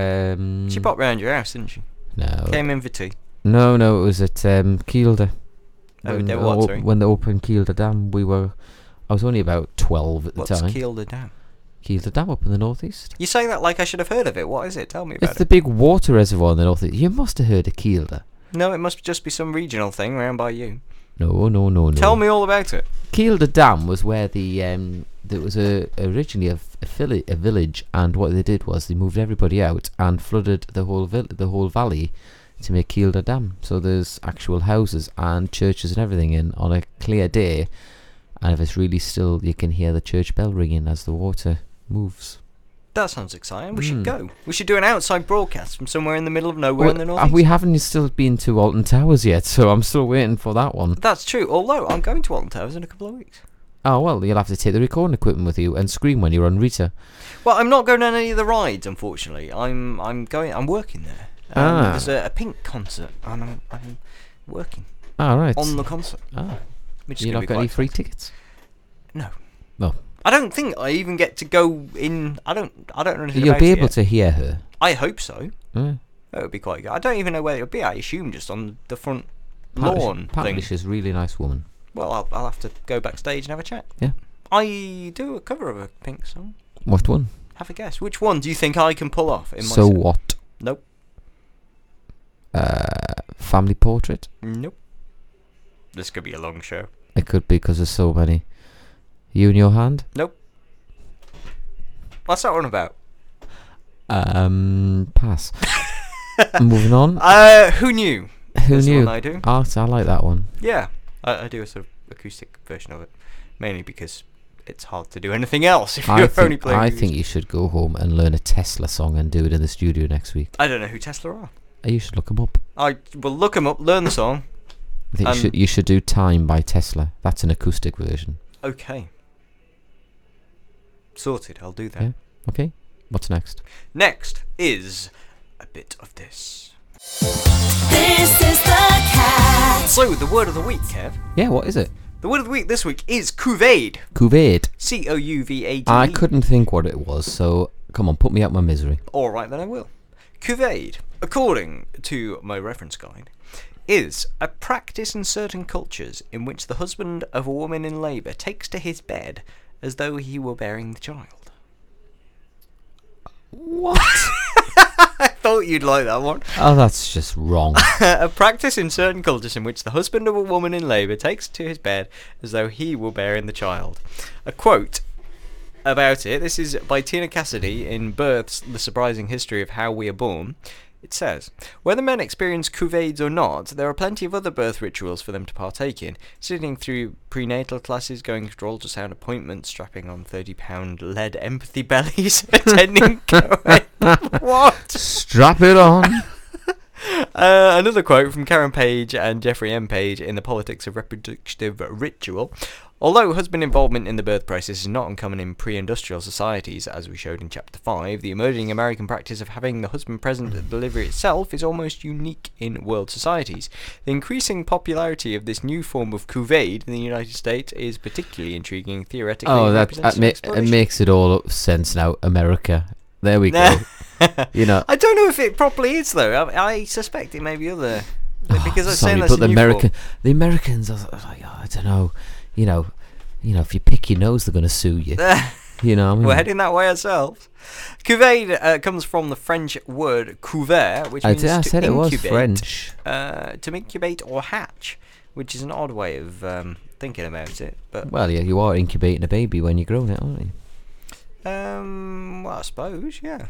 Um, She popped round your house, didn't she? No. Came in for tea. No, no, it was at um, Kielder. Oh, When there they what, o- sorry? When they opened Kielder Dam, we were... I was only about twelve at the What's time. Kielder Dam? Kielder Dam up in the northeast. You say that like I should have heard of it. What is it? Tell me about It's the it. big water reservoir in the northeast. You must have heard of Kielder. No, it must just be some regional thing round by you. No, no, no, no. Tell me all about it. Kielder Dam was where the um, there was a originally a, a, villi- a village, and what they did was they moved everybody out and flooded the whole vil- the whole valley to make Kielder Dam. So there's actual houses and churches and everything in on a clear day, and if it's really still, you can hear the church bell ringing as the water moves. That sounds exciting. We Mm. should go. We should do an outside broadcast from somewhere in the middle of nowhere in the Well, north. uh, we haven't still been to Alton Towers yet, so I'm still waiting for that one. That's true. Although I'm going to Alton Towers in a couple of weeks. Oh, well, you'll have to take the recording equipment with you and scream when you're on Rita. Well, I'm not going on any of the rides, unfortunately. I'm I'm going. I'm working there. Um, Ah. There's a, a Pink concert, and I'm, I'm working Ah, right. on the concert. Ah. Which is You gonna not be got any quite free fun. tickets? No. No. I don't think I even get to go in. I don't. I don't know anything You'll about be it able yet. to hear her. I hope so. Yeah. That would be quite good. I don't even know where it would be. I assume just on the front Apparently- lawn apparently thing. she's a really nice woman. Well, I'll, I'll have to go backstage and have a chat. Yeah. I do a cover of a Pink song. What one? Have a guess. Which one do you think I can pull off in my So set? what? Nope. Uh, family portrait? Nope. This could be a long show. It could be because there's so many. You and your hand? Nope. What's that one about? Um, pass. Moving on. Uh, who knew? Who That's the knew? one I do. Ah, so I like that one. Yeah, I, I do a sort of acoustic version of it, mainly because it's hard to do anything else if I you're only think, playing. I music. think you should go home and learn a Tesla song and do it in the studio next week. I don't know who Tesla are. Uh, You should look them up. I will look them up, learn the song. I think you Um, should you should do Time by Tesla. That's an acoustic version. Okay. Sorted. I'll do that. Yeah. Okay. What's next? Next is a bit of this. This is the cat. So the word of the week, Kev. Yeah, what is it? The word of the week this week is Couvade. Couvade. C O U V A D E. I couldn't think what it was, so come on, put me out my misery. Alright, then I will. Couvade, according to my reference guide, is a practice in certain cultures in which the husband of a woman in labour takes to his bed as though he were bearing the child. What? I thought you'd like that one. Oh, that's just wrong. A practice in certain cultures in which the husband of a woman in labour takes to his bed as though he were bearing the child. A quote about it, this is by Tina Cassidy in Births, The Surprising History of How We Are Born. It says, whether men experience couvades or not, there are plenty of other birth rituals for them to partake in, sitting through prenatal classes, going to ultrasound appointments, strapping on thirty pound lead empathy bellies, attending coed. What? Strap it on. Uh, another quote from Karen Page and Jeffrey M. Page in The Politics of Reproductive Ritual. Although husband involvement in the birth process is not uncommon in pre-industrial societies, as we showed in Chapter five, the emerging American practice of having the husband present at the delivery itself is almost unique in world societies. The increasing popularity of this new form of couvade in the United States is particularly intriguing theoretically. Oh, and that, represents that an ma- it exploration. makes it all sense now. America. There we go. You know. I don't know if it properly is, though. I, I suspect it may be other... Because I'm saying Sorry, that's but a the new American, form. the Americans are like, oh, I don't know, you know, you know, if you pick your nose, they're going to sue you. You know, what I mean? We're heading that way ourselves. Couvade uh, comes from the French word couvert, which I, means did, I to said it was incubate, French. Uh, to incubate or hatch, which is an odd way of um, thinking about it. But Well, yeah, you are incubating a baby when you're growing it, aren't you? um, well, I suppose, yeah.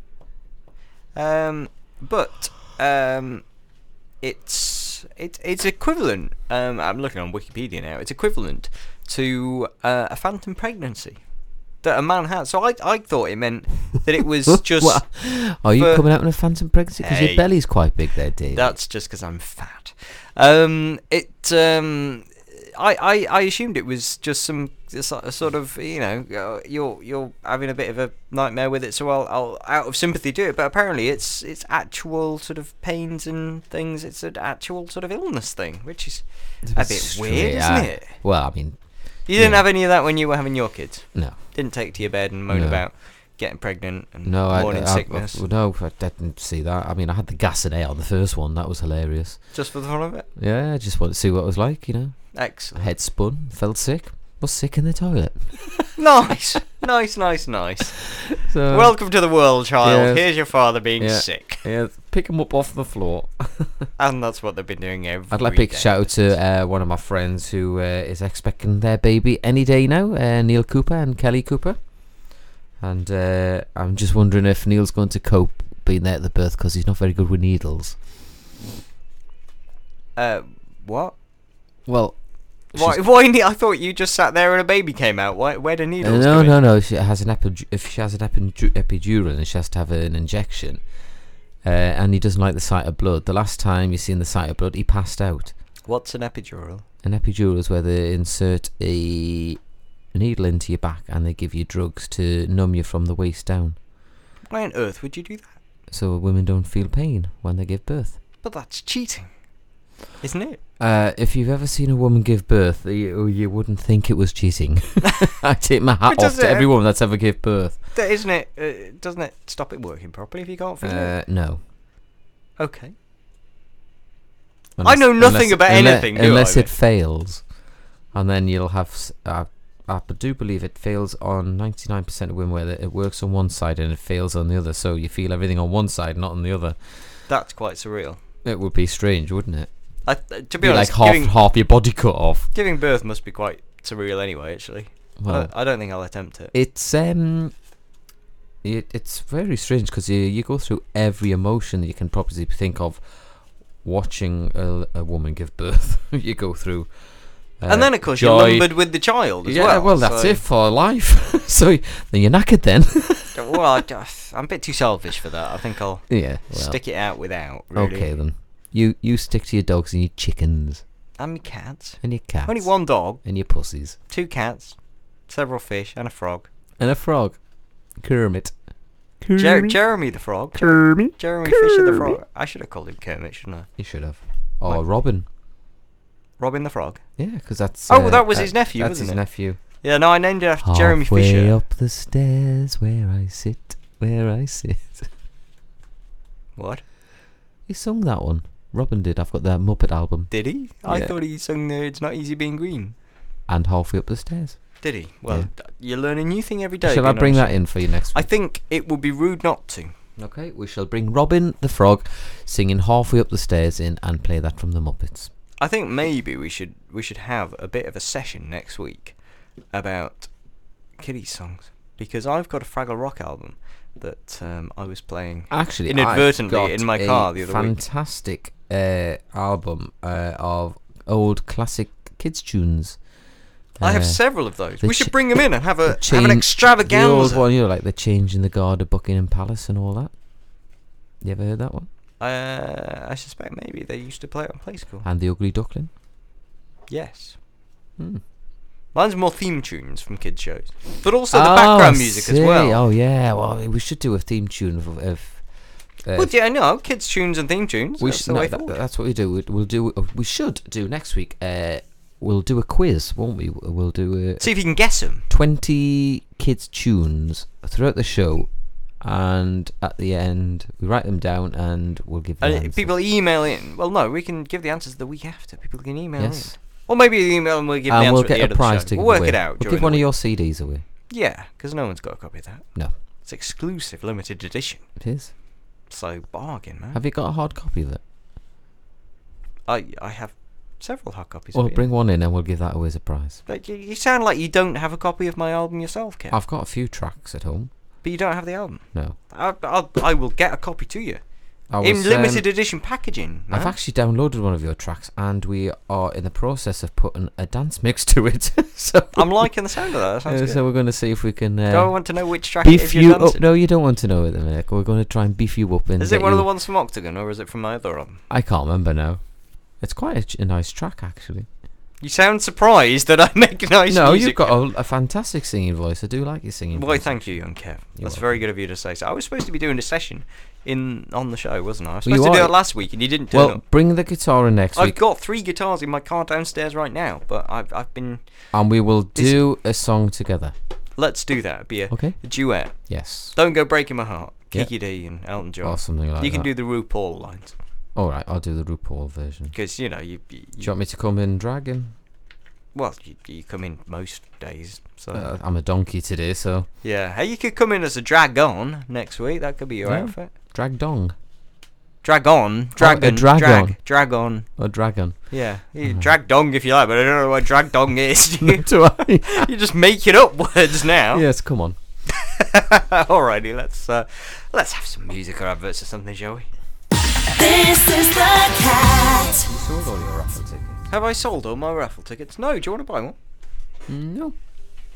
Um, but um, it's it's it's equivalent. Um, I'm looking on Wikipedia now. It's equivalent to uh, a phantom pregnancy that a man had. So I I thought it meant that it was just. What? Are you for- coming out in a phantom pregnancy? Because Hey. your belly's quite big there, Dave. That's just because I'm fat. Um, it. Um, I, I, I assumed it was just some so- sort of, you know, uh, you're you're having a bit of a nightmare with it, so I'll, I'll out of sympathy do it. But apparently, it's it's actual sort of pains and things. It's an actual sort of illness thing, which is a bit Straight weird, isn't out. it? Well, I mean, You didn't yeah. have any of that when you were having your kids. no. Didn't take to your bed and moan No. about getting pregnant and No, I, morning I, I, sickness, I, no, I didn't see that. I mean, I had the gas and air on the first one. That was hilarious. just for the fun of it. Yeah, I just wanted to see what it was like, you know. Excellent. Head spun, felt sick, was sick in the toilet. Nice, nice, nice, nice. So, Welcome to the world, child. yes. Here's your father being Yeah. sick. yeah, pick him up off the floor. And that's what they've been doing every I'd like a big day. shout out to uh, one of my friends who uh, is expecting their baby any day now, uh, Neil Cooper and Kelly Cooper. And uh, I'm just wondering if Neil's going to cope being there at the birth because he's not very good with needles. Uh, what? Well, Why? Why? ne- I thought you just sat there and a baby came out. Why? Where do Uh, needles no, come no, in? no. She has an epi- if she has an epi- epidural and she has to have an injection, uh, and he doesn't like the sight of blood. The last time you seen the sight of blood, he passed out. What's an epidural? An epidural is where they insert a a needle into your back and they give you drugs to numb you from the waist down. Why on earth would you do that? So women don't feel pain when they give birth. But that's cheating, isn't it? Uh, if you've ever seen a woman give birth, you, you wouldn't think it was cheating. I take my hat But off does to it- every woman that's ever give birth. That isn't it? Uh, doesn't it stop it working properly if you can't feel it? Uh, no. Okay. Unless- know nothing unless- about unle- anything, do Unless I? it fails. And then you'll have... s- Uh, I do believe it fails on ninety-nine percent of women where it works on one side and it fails on the other. So you feel everything on one side, not on the other. That's quite surreal. It would be strange, wouldn't it? I, uh, to be Be honest, like half, giving, half your body cut off. giving birth must be quite surreal anyway, actually. Well, I, I don't think I'll attempt it. It's um, it, it's very strange because you you go through every emotion that you can probably think of watching a, a woman give birth. You go through, uh, and then, of course, joy. you're lumbered with the child as Yeah, well. well, that's so- it for life. So then you're knackered then. Well, I, I'm a bit too selfish for that. I think I'll Yeah. Well, stick it out without, really. okay then. You you stick to your dogs and your chickens And my cats. and your cats. Only one dog, And your pussies two cats, several fish, and a frog. and a frog. Kermit. Jer- Jeremy the frog. Kermit. Jeremy Fisher the frog. I should have called him Kermit, shouldn't I? You should have. Or What? Robin. Robin the frog. Yeah, because that's. Oh, uh, that was uh, his nephew, that's wasn't his it? nephew. Yeah, no, I named it after Jeremy Halfway Fisher. up the stairs where I sit, where I sit. What? He sung that one. Robin did. I've got that Muppet album. Did he? I Yeah. thought he sung the It's Not Easy Being Green. And Halfway Up the Stairs. Did he? Well, Yeah. d- you learn a new thing every day. Shall I being bring on that the show. in for you next I week? think it would be rude not to. Okay, we shall bring Robin the Frog singing Halfway Up the Stairs in and play that from the Muppets. I think maybe we should we should have a bit of a session next week about kiddie songs, because I've got a Fraggle Rock album that um, I was playing. Actually, Inadvertently I've got in my a car the other week. fantastic uh, album uh, of old classic kids tunes. I have Uh, several of those. the We should ch- bring them in and have a the have an change- The old extravaganza. one, you know, like the Change in the Guard of Buckingham Palace and all that. You ever heard that one? Uh, I suspect maybe they used to play it on Play School. And the Ugly Duckling. Yes. Hmm. Mine's more theme tunes from kids shows, but also the Oh, background I music as see. well. Oh yeah, well we should do a theme tune of. of uh, Well, yeah, no, kids tunes and theme tunes. we that's should, the no, way that- forward. that's what we do. We, we'll do. Uh, we should do next week. Uh, we'll do a quiz, won't we? We'll do uh, See if you can guess them. twenty kids tunes throughout the show, and at the end we write them down and we'll give the And answer. people email in. Well, no, we can give the answers the week after. People can email Yes. in. Or maybe you email and we'll give the and answer we'll at the get end a of the prize show. to We'll give work away. it out. We'll during give the one of week. your C Ds away. Yeah, because no one's got a copy of that. No, It's exclusive, limited edition. it is. So bargain, man. Have you got a hard copy of it? I I have several hard copies. Well, of it. bring one in and we'll give that away as a prize. But you, you sound like you don't have a copy of my album yourself, Kev. I've got a few tracks at home. But you don't have the album. No. I, I'll, I will get a copy to you. I In was, limited um, edition packaging. I've man. actually downloaded one of your tracks, and we are in the process of putting a dance mix to it. so I'm liking the sound of that. That sounds uh, good. so we're going to see if we can uh, Do I want to know which track it beef is you you're up. dancing? No, you don't want to know it, minute. We're going to try and beef you up. And Is get it one of you- the ones from Octagon, or is it from my other album? I can't remember now. It's quite a, ch- a nice track, actually. You sound surprised that I make nice no, music. you've got a, a fantastic singing voice. I do like your singing Why, voice. thank you, young Kev. You're That's welcome. very good of you to say so. I was supposed to be doing a session in on the show, wasn't I? I was Well, supposed you to do are- it last week, and you didn't turn Well, up. bring the guitar in next I've week, got three guitars in my car downstairs right now, but I've I've been. and we will This- do a song together. Let's do that. It'd be a, Okay? a duet. Yes. Don't go breaking my heart. Yeah. Kiki D and Elton John. Or something like you can that. do the RuPaul lines All right, I'll do the RuPaul version. because you know you. you, Do you want me to come in dragging? Well, you, you come in most days, so Uh, I'm a donkey today, so yeah. Hey, you could come in as a dragon next week. That could be your Yeah. outfit. drag dong Dragon, dragon, dragon. drag, dragon. or dragon. Yeah, you Uh-huh. drag dong if you like, but I don't know what drag dong is. you Do I? you just making up words now. Yes, come on. Alrighty, let's uh, let's have some music or adverts or something, shall we? This is the cat. You sold all your raffle tickets? Have I sold all my raffle tickets? No. Do you want to buy one? No.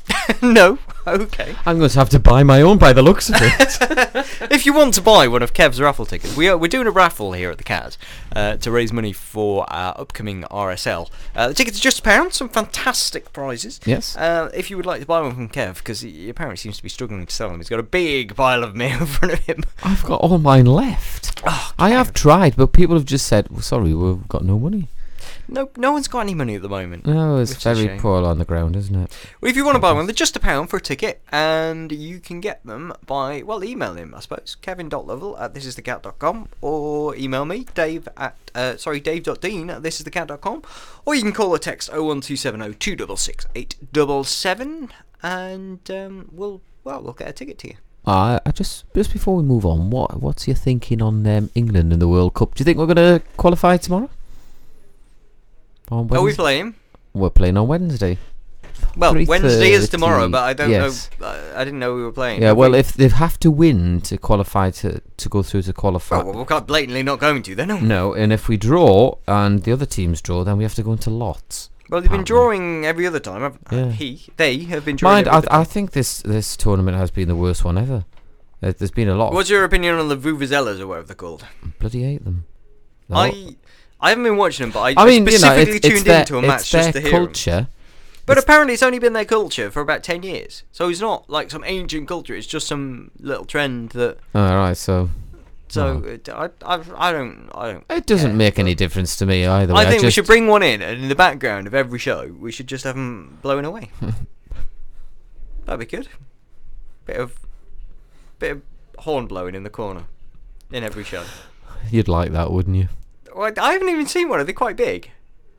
No, okay. I'm going to have to buy my own by the looks of it. If you want to buy one of Kev's raffle tickets, we are we're doing a raffle here at the Cat uh, to raise money for our upcoming R S L. Uh, the tickets are just a pound, some fantastic prizes. Yes. Uh, if you would like to buy one from Kev, because he, he apparently seems to be struggling to sell them, he's got a big pile of me in front of him. I've got all mine left. Oh, I have tried, but people have just said, well, sorry, we've got no money. No, no one's got any money at the moment. No, it's Which is a very shame. poor on the ground, isn't it? Well, if you want to buy one, they're just a pound for a ticket, and you can get them by, well, email him, I suppose, kevin.lovell at thisisthecat.com, or email me, Dave at, uh, sorry, dave.dean at thisisthecat.com, or you can call or text oh one two seven oh two six six eight seven seven, and um, we'll, well, we'll get a ticket to you. Uh, I just just before we move on, what what's your thinking on um, England in the World Cup? Do you think we're going to qualify tomorrow? On Are we Wednesday? playing? We're playing on Wednesday. Well, Wednesday is three thirty, tomorrow, but I don't yes. know. Uh, I didn't know we were playing. Yeah, Have well, we? if they have to win to qualify to, to go through to qualify. Oh, well, we're quite blatantly not going to, then. No, and if we draw and the other teams draw, then we have to go into lots. Well, they've been apparently. drawing every other time. haven't- Yeah. He, they have been drawing Mind, every I, other I time. think this, this tournament has been the worst one ever. Uh, there's been a lot. What's your opinion on the Vuvuzelas or whatever they're called? Of, bloody hate them. No. I I haven't been watching them, but I, I mean, you know, specifically it's, it's tuned their, into a it's match their just to hear 'em. culture. But It's- apparently, it's only been their culture for about ten years. So it's not like some ancient culture. It's just some little trend that. All right, so So No. it, I, I I don't I don't. it doesn't care, make any but- difference to me either way. I think we just, should bring one in, and in the background of every show, we should just have them blowing away. That'd be good. Bit of, bit of horn blowing in the corner, in every show. You'd like that, wouldn't you? Well, I haven't even seen one. Are they quite big?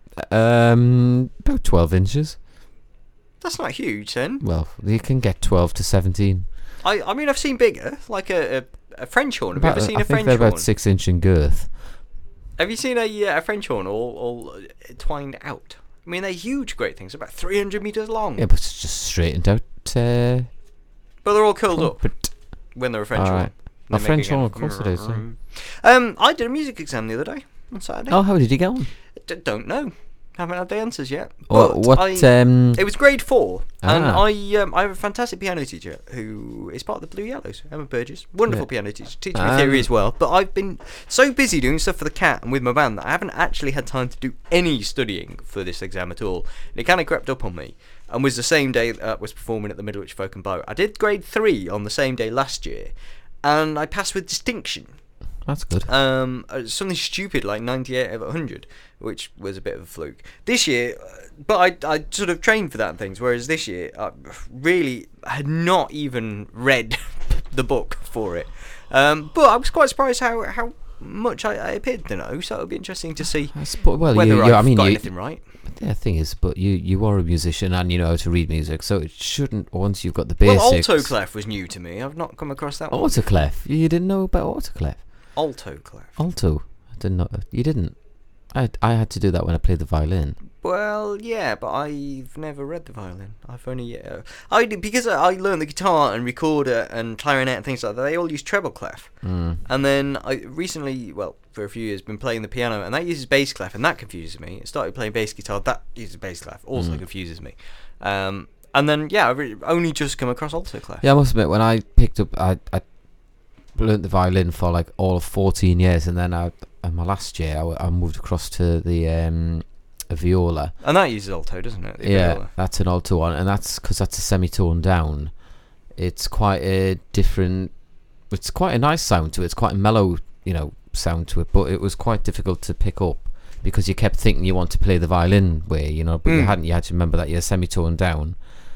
Um, about twelve inches. That's not huge, then. Well, you can get twelve to seventeen. I I mean, I've seen bigger, like a a, a French horn. Have About, you ever seen I a think French they're horn? about six inch in girth. Have you seen a uh, a French horn all all uh, twined out? I mean, they're huge, great things. About three hundred meters long. Yeah, but it's just straightened out. Uh, But they're all curled up but when they're a French Alright. horn. A They make French again. horn, of course it is, yeah. Um, I did a music exam the other day on Saturday. oh, how did you get on? D- don't know. Haven't had the answers yet. What? But what I, um, it was grade four, and Ah. I um, I have a fantastic piano teacher who is part of the Blue Yellows, Emma Burgess. Wonderful Yeah. piano teacher, teaching Um, me theory as well. But I've been so busy doing stuff for the Cat and with my band that I haven't actually had time to do any studying for this exam at all. And it kind of crept up on me, and was the same day that I was performing at the Middlewich Folk and Boat. I did grade three on the same day last year, and I passed with distinction. that's good. Um, uh, something stupid like ninety-eight out of one hundred, which was a bit of a fluke. This year, uh, but I, I sort of trained for that and things, whereas this year I really had not even read the book for it. Um, but I was quite surprised how, how much I, I appeared to know, so it'll be interesting to see I suppose, well, whether you, I've you, I mean, got you, anything right. the thing is, but you, you are a musician and you know how to read music, so it shouldn't, once you've got the Well, basics. autoclef was new to me. I've not come across that one. Autoclef? You didn't know about autoclef? Autoclef. Alto? I didn't know. You didn't? I, I had to do that when I played the violin. Well, yeah, but I've never read the violin. I've only uh, I did- because I learned the guitar and recorder and clarinet and things like that. They all use treble clef, Mm. and then I recently, well, for a few years, been playing the piano, and that uses bass clef, and that confuses me. I started playing bass guitar, that uses bass clef, also Mm. confuses me. Um, and then yeah, I've re- only just come across alto clef. Yeah, I must admit, when I picked up, I, I learnt the violin for like all of fourteen years, and then I, in my last year, I, w- I moved across to the um, a viola. And that uses alto, doesn't it? The Yeah, viola. that's an alto one, and that's because that's a semitone down. It's quite a different. It's quite a nice sound to it. It's quite a mellow, you know, sound to it. But it was quite difficult to pick up because you kept thinking you want to play the violin way, you know, but you Mm. hadn't. You had to remember that you're semitone down,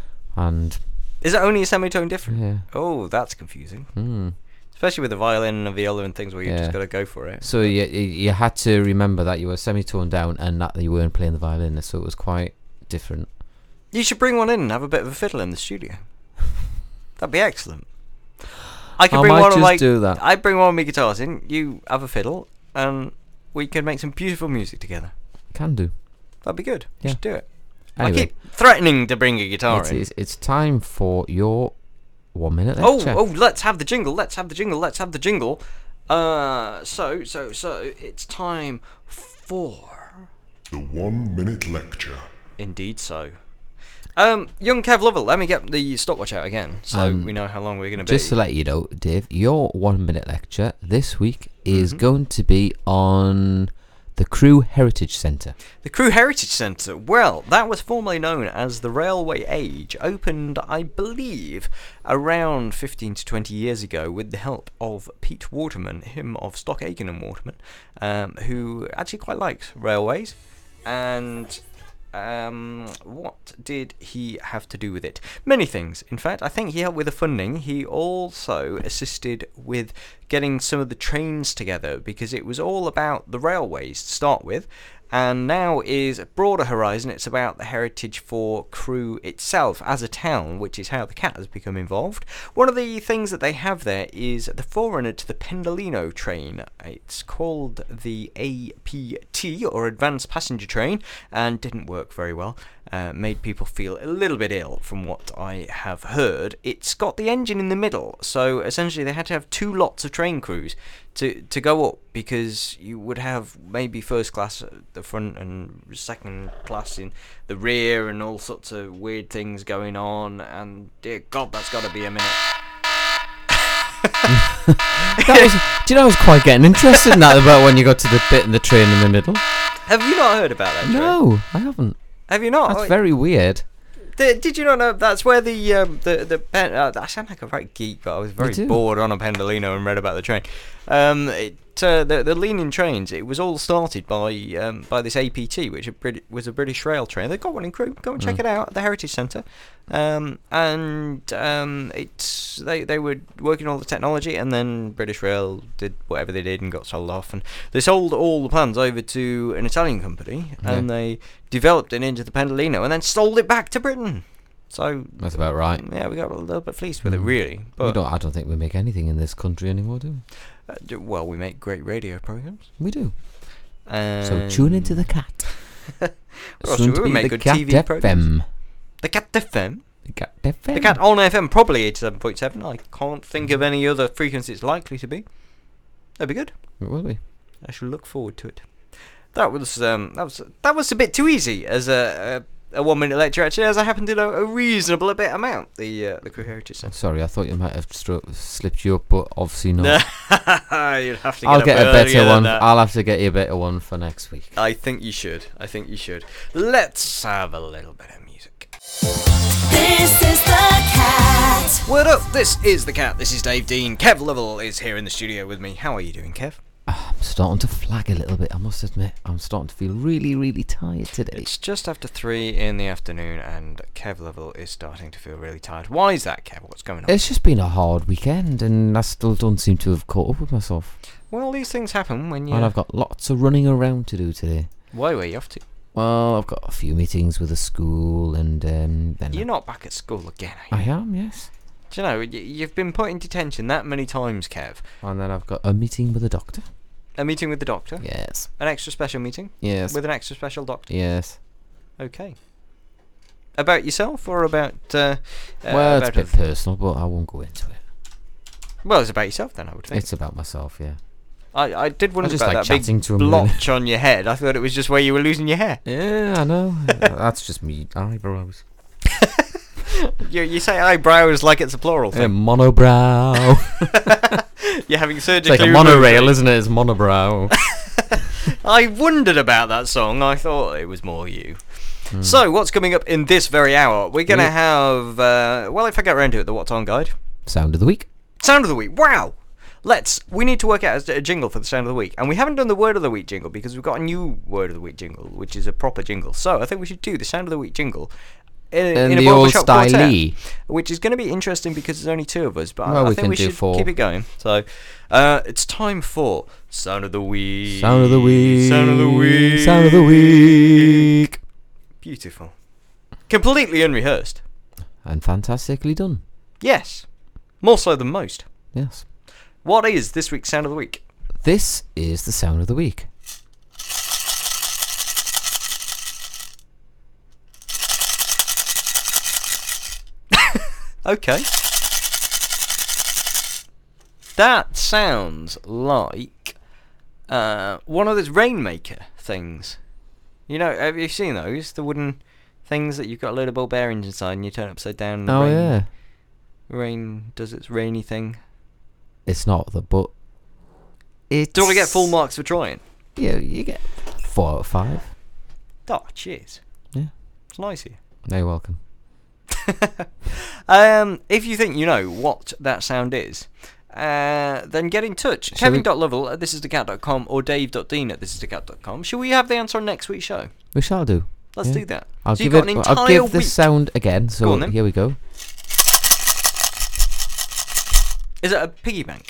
and Is it only a semitone different? yeah. Oh, that's confusing. Mm. Especially with the violin and the viola and things where you Yeah. just got to go for it. So you you you had to remember that you were semitone down and that you weren't playing the violin, so it was quite different. You should bring one in and have a bit of a fiddle in the studio. That'd be excellent. I could I bring might one of just my. do that. I bring one of my guitars in. You have a fiddle, and we could make some beautiful music together. Can do. That'd be good. We Yeah. should do it. Anyway, I keep threatening to bring a guitar it's, in. it's, it's time for your one minute Oh, lecture. oh! Let's have the jingle. Let's have the jingle. Let's have the jingle. Uh, so, so, so, it's time for. The one minute lecture. Indeed, so. Um, young Kev Lovell, let me get the stopwatch out again, so Um, we know how long we're going to be. Just to let you know, Dave, your one-minute lecture this week is Mhm. going to be on the Crewe Heritage Centre. The Crewe Heritage Centre, well, that was formerly known as the Railway Age, opened, I believe, around fifteen to twenty years ago with the help of Pete Waterman, him of Stockhagen and Waterman, um, who actually quite likes railways. And um, what did he have to do with it? Many things. In fact, I think he helped with the funding. He also assisted with getting some of the trains together, because it was all about the railways to start with, and now is a broader horizon. It's about the heritage for Crewe itself as a town, which is how the Cat has become involved. One of the things that they have there is the forerunner to the Pendolino train. It's called the A P T, or Advanced Passenger Train, and didn't work very well. Uh, made people feel a little bit ill from what I have heard. It's got the engine in the middle, so essentially they had to have two lots of train crews to to go up, because you would have maybe first class at the front and second class in the rear, and all sorts of weird things going on, and dear God, that's got to be a minute. That was, do you know, I was quite getting interested in that, about when you got to the bit in the train in the middle. Have you not heard about that train? No, I haven't. Have you not? That's Oh, very weird. Did, did you not know that's where the um, the the pen, uh, I sound like a right geek, but I was very do. bored on a Pendolino and read about the train. Um, it, uh, the the Leaning Trains. It was all started by um, by this A P T, which a Brit- was a British rail train. They've got one in Crewe. Go and check Mm. it out at the Heritage Centre. Um, and um, it's they they were working on all the technology, and then British Rail did whatever they did and got sold off, and they sold all the plans over to an Italian company, and Yeah. they developed it into the Pendolino, and then sold it back to Britain. So That's about right. yeah, we got a little bit fleeced with it, Mm. really. We But don't. I don't think we make anything in this country anymore, do uh, d- well, we make great radio programs. we? We do. Um, So tune into the Cat. what else Soon do to we be make the good Cat T V programs. F M. The Cat F M. The Cat F M. The Cat on F M, probably eighty-seven point seven. I can't think of any other frequency it's likely to be. That'd be good. It will be. I shall look forward to it. That was um, that was that was a bit too easy as a a, a one minute lecture, actually, as I happen to know a reasonable bit amount. The uh, the Crewe Heritage Centre. Sorry, I thought you might have stro- slipped you up, but obviously not. You'd have to. I'll get, get up a better earlier than one. that. I'll have to get you a better one for next week. I think you should. I think you should. Let's have a little bit of music. This is the Cat. Word up! This is the Cat. This is Dave Dean. Kev Lovell is here in the studio with me. How are you doing, Kev? I'm starting to flag a little bit, I must admit. I'm starting to feel really, really tired today. It's just after three in the afternoon, and Kev Lovell is starting to feel really tired. Why is that, Kev? What's going on? It's just been a hard weekend, and I still don't seem to have caught up with myself. Well, these things happen when you. And I've got lots of running around to do today. Why were you off to? Well, I've got a few meetings with the school, and um, then You're not back at school again, are I you? am, yes. Do you know, y- you've been put in detention that many times, Kev. And then I've got a meeting with the doctor. A meeting with the doctor? Yes. An extra special meeting? Yes. With an extra special doctor? Yes. Okay. About yourself, or about... Uh, uh, Well, it's a about bit other- personal, but I won't go into it. Well, it's about yourself then, I would think. It's about myself, yeah. I, I did wonder just about like that chatting big to him, really. blotch on your head. I thought it was just where you were losing your hair. Yeah, I know. That's just me eyebrows. You, you say eyebrows like it's a plural Yeah, thing. monobrow. You're having It's surgically like a removed monorail, it. isn't it? It's monobrow. I wondered about that song. I thought it was more you. Hmm. So, what's coming up in this very hour? We're going to Yeah. have, uh, well, if I get around to it, the What's On Guide. Sound of the week. Sound of the Week. Wow! Let's, we need to work out a jingle for the Sound of the Week. And we haven't done the Word of the Week jingle because we've got a new Word of the Week jingle, which is a proper jingle. So, I think we should do the Sound of the Week jingle in, In in the a old barbershop quartet, style. which is going to be interesting because there's only two of us. But I- Well, I we think can we do should four. keep it going. So, uh, it's time for Sound of the Week. Sound of the week. Sound of the Week. Sound of the week. Beautiful. Completely unrehearsed. And fantastically done. Yes. More so than most. Yes. What is this week's Sound of the Week? This is the sound of the week. Okay. That sounds like uh, one of those Rainmaker things. You know, have you seen those? The wooden things that you've got a load of ball bearings inside and you turn it upside down and Oh rain, yeah. rain does its rainy thing. It's not the but. It's, Do I get full marks for trying? Yeah, you get four out of five. Oh, cheers. Yeah. It's nice here. You're welcome. um, if you think you know what that sound is, uh, then get in touch. Shall we- Kevin.Lovell at this is the cat dot com or Dave.Dean at this is the cat dot com. Shall we have the answer on next week's show? We shall do. Let's Yeah. do that. I'll so give you've got it. an entire I'll give the week. sound again. So Go on then. here we go. Is it a piggy bank?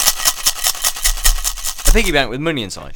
A piggy bank with money inside.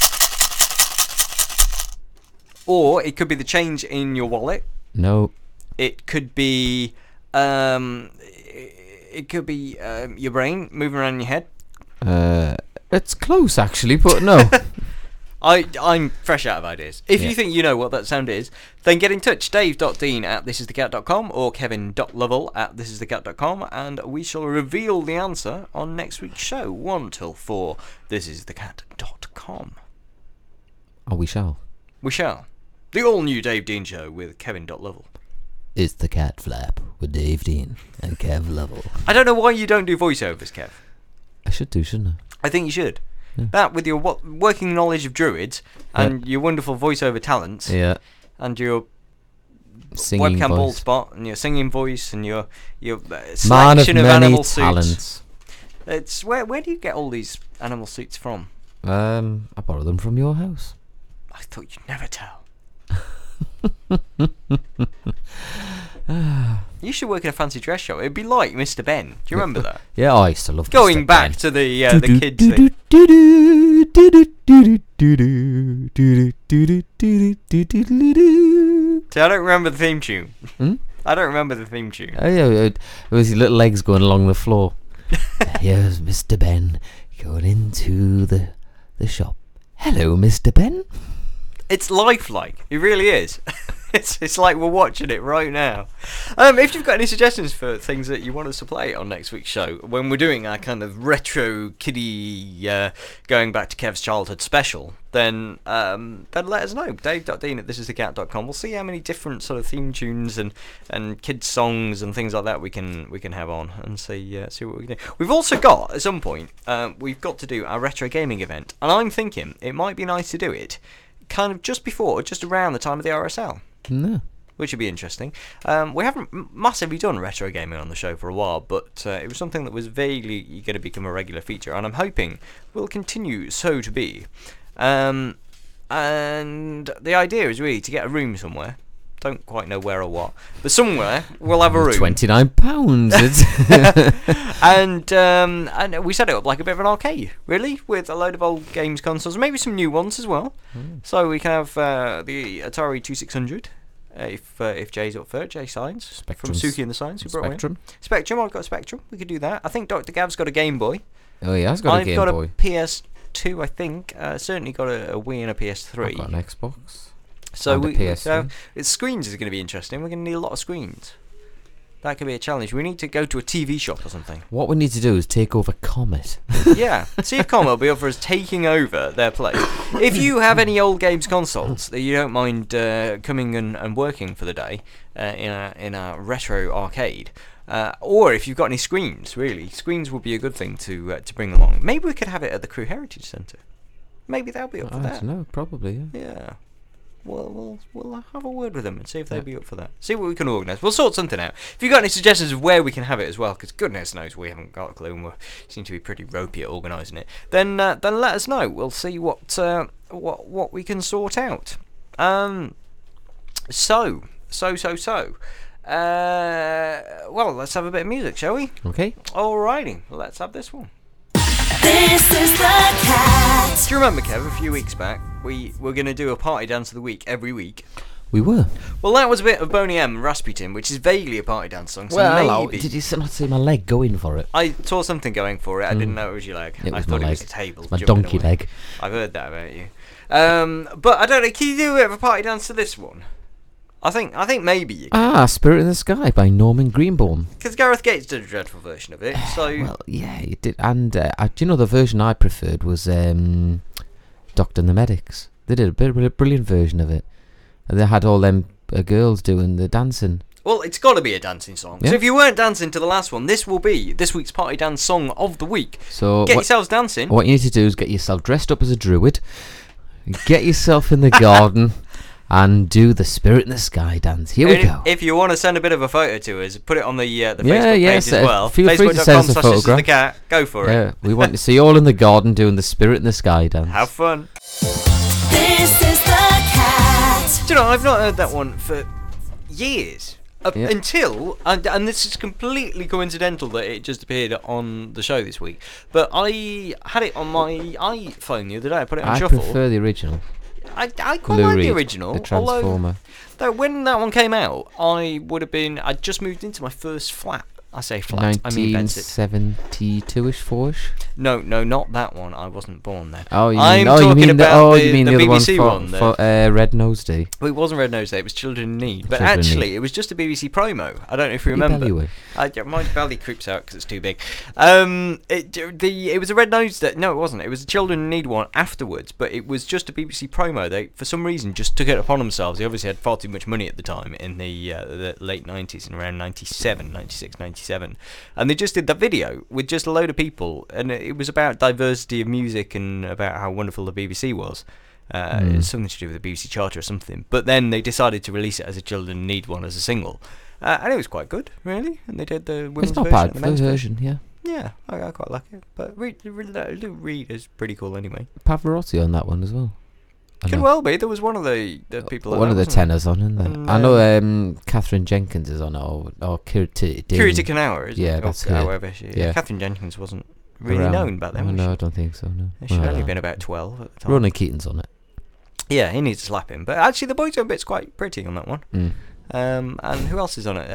Or it could be the change in your wallet. No. It could be, um, it could be um, your brain moving around in your head. Uh, it's close actually, but no. I, I'm fresh out of ideas. If Yeah. you think you know what that sound is, then get in touch. Dave.Dean at this is the cat dot com or Kevin.Lovell at this is the cat dot com, and we shall reveal the answer on next week's show. one till four, this is the cat dot com. Oh, we shall. We shall. The all-new Dave Dean Show with Kevin.Lovell. It's the Cat Flap with Dave Dean and Kev Lovell. I don't know why you don't do voiceovers, Kev. I should do, shouldn't I think you should. Yeah. That, with your wo- working knowledge of druids and your wonderful voiceover talents I? Yeah. and your Singing webcam bald voice. spot and your singing voice and your your uh, Man of selection of, many animal suits. talents. It's where where do you get all these animal suits from? Um, I borrowed them from your house. I thought you'd never tell. You should work in a fancy dress shop. It'd be like Mister Ben. Do you remember that? Yeah, I used to love Going Mister back Ben. to the uh, the kids thing. See, I don't remember the theme tune. Hmm? I don't remember the theme tune. Oh yeah, it it was your little legs going along the floor. Here's Mister Ben going into the the shop. Hello, Mister Ben. It's lifelike. It really is. It's it's like we're watching it right now. Um, if you've got any suggestions for things that you want us to play on next week's show, when we're doing our kind of retro kiddie uh, going back to Kev's childhood special, then um, then let us know. Dave.Dean at this is the cat dot com. We'll see how many different sort of theme tunes and, and kids songs and things like that we can we can have on and see uh, see what we can do. We've also got at some point um, we've got to do our retro gaming event, and I'm thinking it might be nice to do it kind of just before, just around the time of the R S L. No. Which would be interesting. Um, we haven't m- massively done retro gaming on the show for a while, but uh, it was something that was vaguely going to become a regular feature, and I'm hoping will continue so to be. Um, and the idea is really to get a room somewhere. Don't quite know where or what, but somewhere we'll have a room. Twenty-nine pounds. and um, and we set it up like a bit of an arcade, really, with a load of old games consoles, maybe some new ones as well. Mm. So we can have uh, the Atari twenty-six hundred. Uh, if uh, if Jay's up for it, Jay Signs from Spectrum's- Suki and the Signs, who brought it in. Spectrum. Spectrum, I've got a Spectrum. We could do that. I think Doctor Gav's got a Game Boy. Oh yeah, I've got I've a Game got Boy. a P S two, I think. Uh, certainly got a, a Wii and a P S three. I've got an Xbox. So and a we P S three. so its screens is going to be interesting. We're going to need a lot of screens. That could be a challenge. We need to go to a T V shop or something. What we need to do is take over Comet. Yeah, see if Comet will be up for us taking over their place. If you have any old games consoles that you don't mind uh, coming and, and working for the day uh, in a in a retro arcade, uh, or if you've got any screens, really, screens would be a good thing to uh, to bring along. Maybe we could have it at the Crew Heritage Centre. Maybe they'll be up for I that. don't know, probably. Yeah. Yeah. We'll, we'll, we'll have a word with them and see if they'd be up for that. See what we can organise. We'll sort something out. If you've got any suggestions of where we can have it as well, because goodness knows we haven't got a clue and we seem to be pretty ropey at organising it, then uh, then let us know. We'll see what uh, what what we can sort out. Um. So, so, so, so. Uh, well, let's have a bit of music, shall we? Okay. Alrighty, let's have this one. This is the cat. Do you remember, Kev, a few weeks back, we were going to do a party dance of the week every week? We were. Well, that was a bit of Boney M and Rasputin, which is vaguely a party dance song, so Well, hello. maybe... Did you s- not see my leg going for it? I saw something going for it, I didn't know it was your leg. It I was thought my it was leg. a table. It's my jumping donkey away. leg. I've heard that about you. Um, but I don't know, can you do a bit of a party dance to this one? I think I think maybe you can. Ah, Spirit in the Sky by Norman Greenbaum. Because Gareth Gates did a dreadful version of it, so... Well, yeah, it did. And uh, uh, do you know the version I preferred was um, Doctor and the Medics. They did a bit, bit brilliant version of it. And they had all them uh, girls doing the dancing. Well, it's got to be a dancing song. Yeah. So if you weren't dancing to the last one, this will be this week's party dance song of the week. So Get what, yourselves dancing. what you need to do is get yourself dressed up as a druid, get yourself in the garden, and do the Spirit in the Sky dance. Here we And go. If you want to send a bit of a photo to us, put it on the uh, the Yeah, Facebook yes, page as uh, well. feel free to send us a Facebook dot com slash this is the photograph. cat. Go for it. Yeah, we want to see you all in the garden doing the Spirit in the Sky dance. Have fun. This is the cat. Do you know, I've not heard that one for years. Uh, Yeah. Until, and, and this is completely coincidental that it just appeared on the show this week, but I had it on my iPhone the other day. I put it on I shuffle. prefer the original. I, I quite Lou like the Reed, original. the although, Transformer. though when that one came out, I would have been. I'd just moved into my first flat. I say flat. I mean nineteen Bedsit. seventy-two-ish, four-ish. No, no, not that one. I wasn't born then. Oh, you I'm mean, oh, you talking mean the, about oh, the, you mean the, the, B B other C one one. for, the- for uh, Red Nose Day. Well, it wasn't Red Nose Day. It was Children in Need. But Children in actually, Need. it was just a B B C promo. I don't know if you Put your remember. belly away. I, yeah, my belly creeps out because it's too big. Um, it the it was a Red Nose Day. No, it wasn't. It was a Children in Need one afterwards. But it was just a B B C promo. They, for some reason, just took it upon themselves. They obviously had far too much money at the time in the, uh, the late nineties, and around ninety-seven, ninety-six, ninety-seven, and they just did that video with just a load of people, and it was about diversity of music and about how wonderful the B B C was. Uh, Mm. It's something to do with the B B C Charter or something. But then they decided to release it as a Children in Need one as a single. Uh, and it was quite good, really. And they did the women's It's not version bad and the for the men's version. version, yeah. Yeah, I, I quite like it. But Reed, Lou Reed is pretty cool anyway. Pavarotti on that one as well. I Could know. well be. There was one of the, the people. One of the tenors on, isn't there? And, I know um, um, Catherine Jenkins is on it, or, or Kiriti. Kirita Kanawa, isn't Yeah, it? that's or, her. However, she, Yeah. Catherine Jenkins wasn't really Around- known back then. Oh, was no, she? I don't think so, no. She'd Well, only no. been about twelve at the time. Ronan Keaton's on it. Yeah, he needs to slap him. But actually, the boytone bit's quite pretty on that one. Mm. Um, and who else is on it?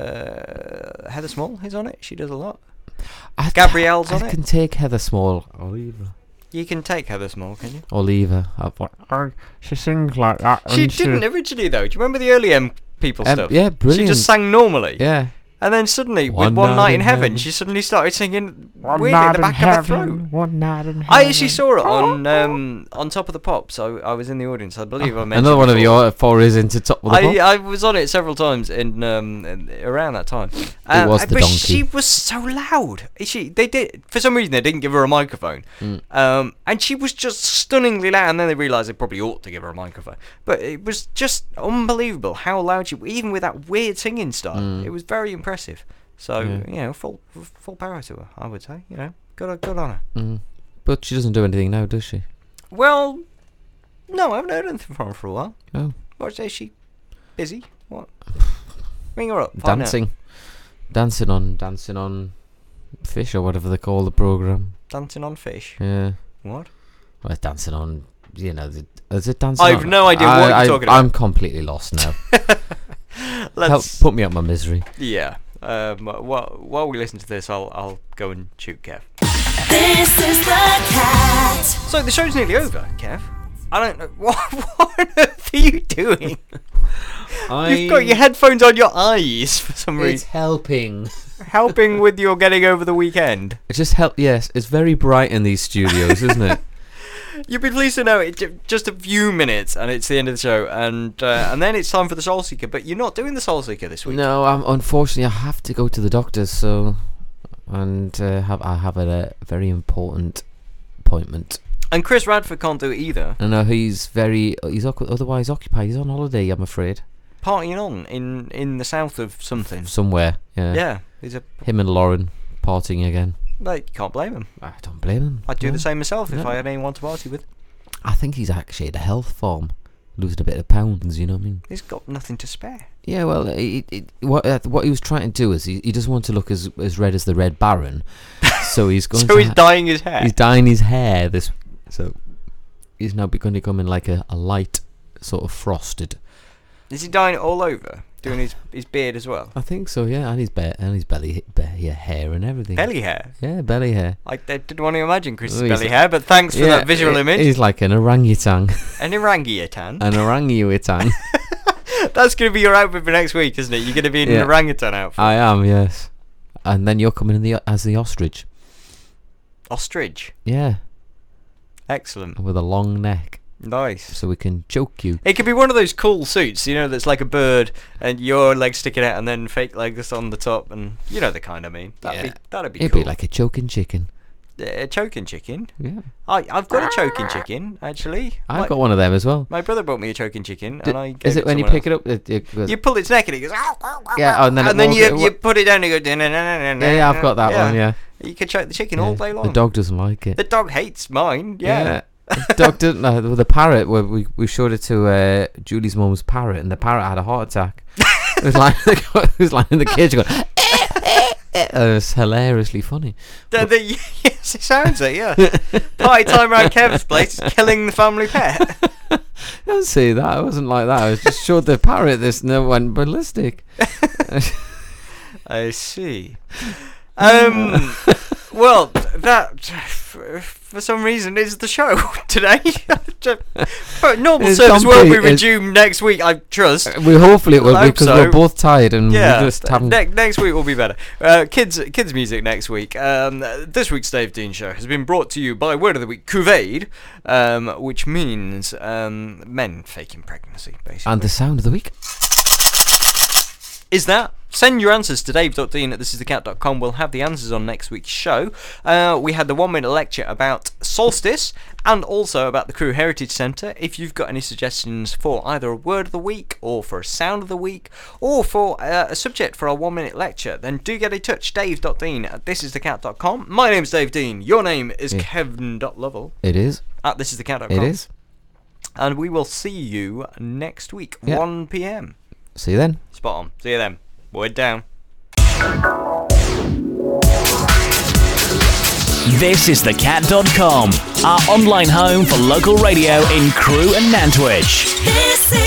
Uh, Heather Small is on it. She does a lot. I, Gabrielle's I on it. can take Heather Small. Oliver. You can take Heather Small, can you? Oliver. I've, Oh, she sings like that. She and didn't originally, though. Do you remember the early M people Um, stuff? yeah, brilliant. She just sang normally. Yeah. And then suddenly, One with One Night Night, in in Heaven, Heaven. she suddenly started singing One weirdly at night the in back of her throat. heaven, one night in I heaven. actually saw it on um, on Top of the Pops. I, I was in the audience. I believe I mentioned Another one of before. your forays into Top of the I, Pop. I was on it several times in, um, in around that time. Uh, was the but donkey. she was so loud. She they did for some reason they didn't give her a microphone, Mm. um, and she was just stunningly loud. And then they realised they probably ought to give her a microphone. But it was just unbelievable how loud she, even with that weird singing style. Mm. It was very impressive. So Yeah. you know, full full power to her, I would say. You know, good good on her. Mm. But she doesn't do anything now, does she? Well, no, I haven't heard anything from her for a while. Oh. What is she? Busy? What? Ring her up. find out. Dancing. Dancing on, dancing on fish or whatever they call the program. Dancing on fish. Yeah. What? Well, it's dancing on, you know, the, is it dancing I've on? no idea I, what you're I, talking about. I'm completely lost now. Help, Let's. put me out my misery. Yeah. Um, while, while we listen to this, I'll I'll go and shoot Kev. This is the cat. So the show's nearly over, Kev. I don't know what what on earth are you doing? You've got your headphones on your eyes for some It's reason. helping. Helping with your getting over the weekend. It just help. Yes, it's very bright in these studios, isn't it? You'll be pleased to know it j- just a few minutes, and it's the end of the show, and uh, and then it's time for the Soul Seeker. But you're not doing the Soul Seeker this week. No, um, unfortunately, I have to go to the doctor's, so and uh, have I have a, a very important appointment. And Chris Radford can't do it either. I know he's very he's oc- otherwise occupied. He's on holiday, I'm afraid, Partying on in, in the south of something. somewhere. Yeah, Yeah, he's a. him and Lauren partying again. Like, you can't blame him. I don't blame him. I'd do no. the same myself if No. I had anyone to party with. I think he's actually at a health farm, losing a bit of pounds. You know what I mean? He's got nothing to spare. Yeah, well, it, it, what uh, what he was trying to do is he, he doesn't want to look as as red as the Red Baron, so he's going. So to he's ha- dyeing his hair. He's dyeing his hair. This so he's now going to come in like a, a light sort of frosted. Is he dyeing it all over? Doing his, his beard as well? I think so. Yeah, and his be- and his belly, be- yeah, hair and everything. Belly hair? Yeah, belly hair. I, I didn't want to imagine Chris's Oh, he's belly a- hair, but thanks for that visual he- image. He's like an orangutan, An orangutan. an orangutan. That's going to be your outfit for next week, isn't it? You're going to be in Yeah. an orangutan outfit. I am, yes. And then you're coming in the as the ostrich. Ostrich. Yeah, Excellent. with a long neck. Nice. so we can choke you. It could be one of those cool suits, you know, that's like a bird and your legs sticking out and then fake legs on the top, and you know the kind I mean. That'd Yeah. be that'd be It'd cool. be like a choking chicken. a choking chicken. Yeah, I I've got a choking chicken actually. I've my, got one of them as well. My brother bought me a choking chicken, D- and I. Gave is it to when you someone pick else. it up? It, it goes, You pull its neck and it goes. yeah, oh, and then, it and then walks- you it wa- you put it down and you go. Yeah, yeah, yeah, I've got that one. Yeah, You can choke the chicken yeah. all day long. The dog doesn't like it. The dog hates mine. Yeah. The dog didn't. Uh, the parrot. Where we we showed it to uh, Julie's mum's parrot, and the parrot had a heart attack. It was like it was lying in the cage going. It was hilariously funny. The, the, yes, it sounds it. Yeah. Party time around Kev's place is killing the family pet. Don't say that. It wasn't like that. I was just showed the parrot this, and it went ballistic. I see. Um. Well, that for some reason is the show today. But normal It's service will be complete. It's- resumed next week, I trust. We hopefully it will I be hope because so. we're both tired and Yeah, we just haven't. ne- next week will be better. Uh, kids, kids music next week. Um, this week's Dave Dean Show has been brought to you by Word of the Week, Cuvade, um, which means um, men faking pregnancy, basically. And the sound of the week. Is that? Send your answers to dave dot dean at this is the cat dot com. We'll have the answers on next week's show. Uh, we had the one minute lecture about solstice and also about the Crewe Heritage Centre. If you've got any suggestions for either a word of the week or for a sound of the week or for uh, a subject for our one minute lecture, then do get in touch. dave dot dean at this is the cat dot com. My name's Dave Dean. Your name is Yeah. Kevin dot Lovell It is. at this is the cat dot com. It is. And we will see you next week, Yeah. one p.m. See you then. Spot on. See you then. Word down. This is the cat dot com, our online home for local radio in Crewe and Nantwich. This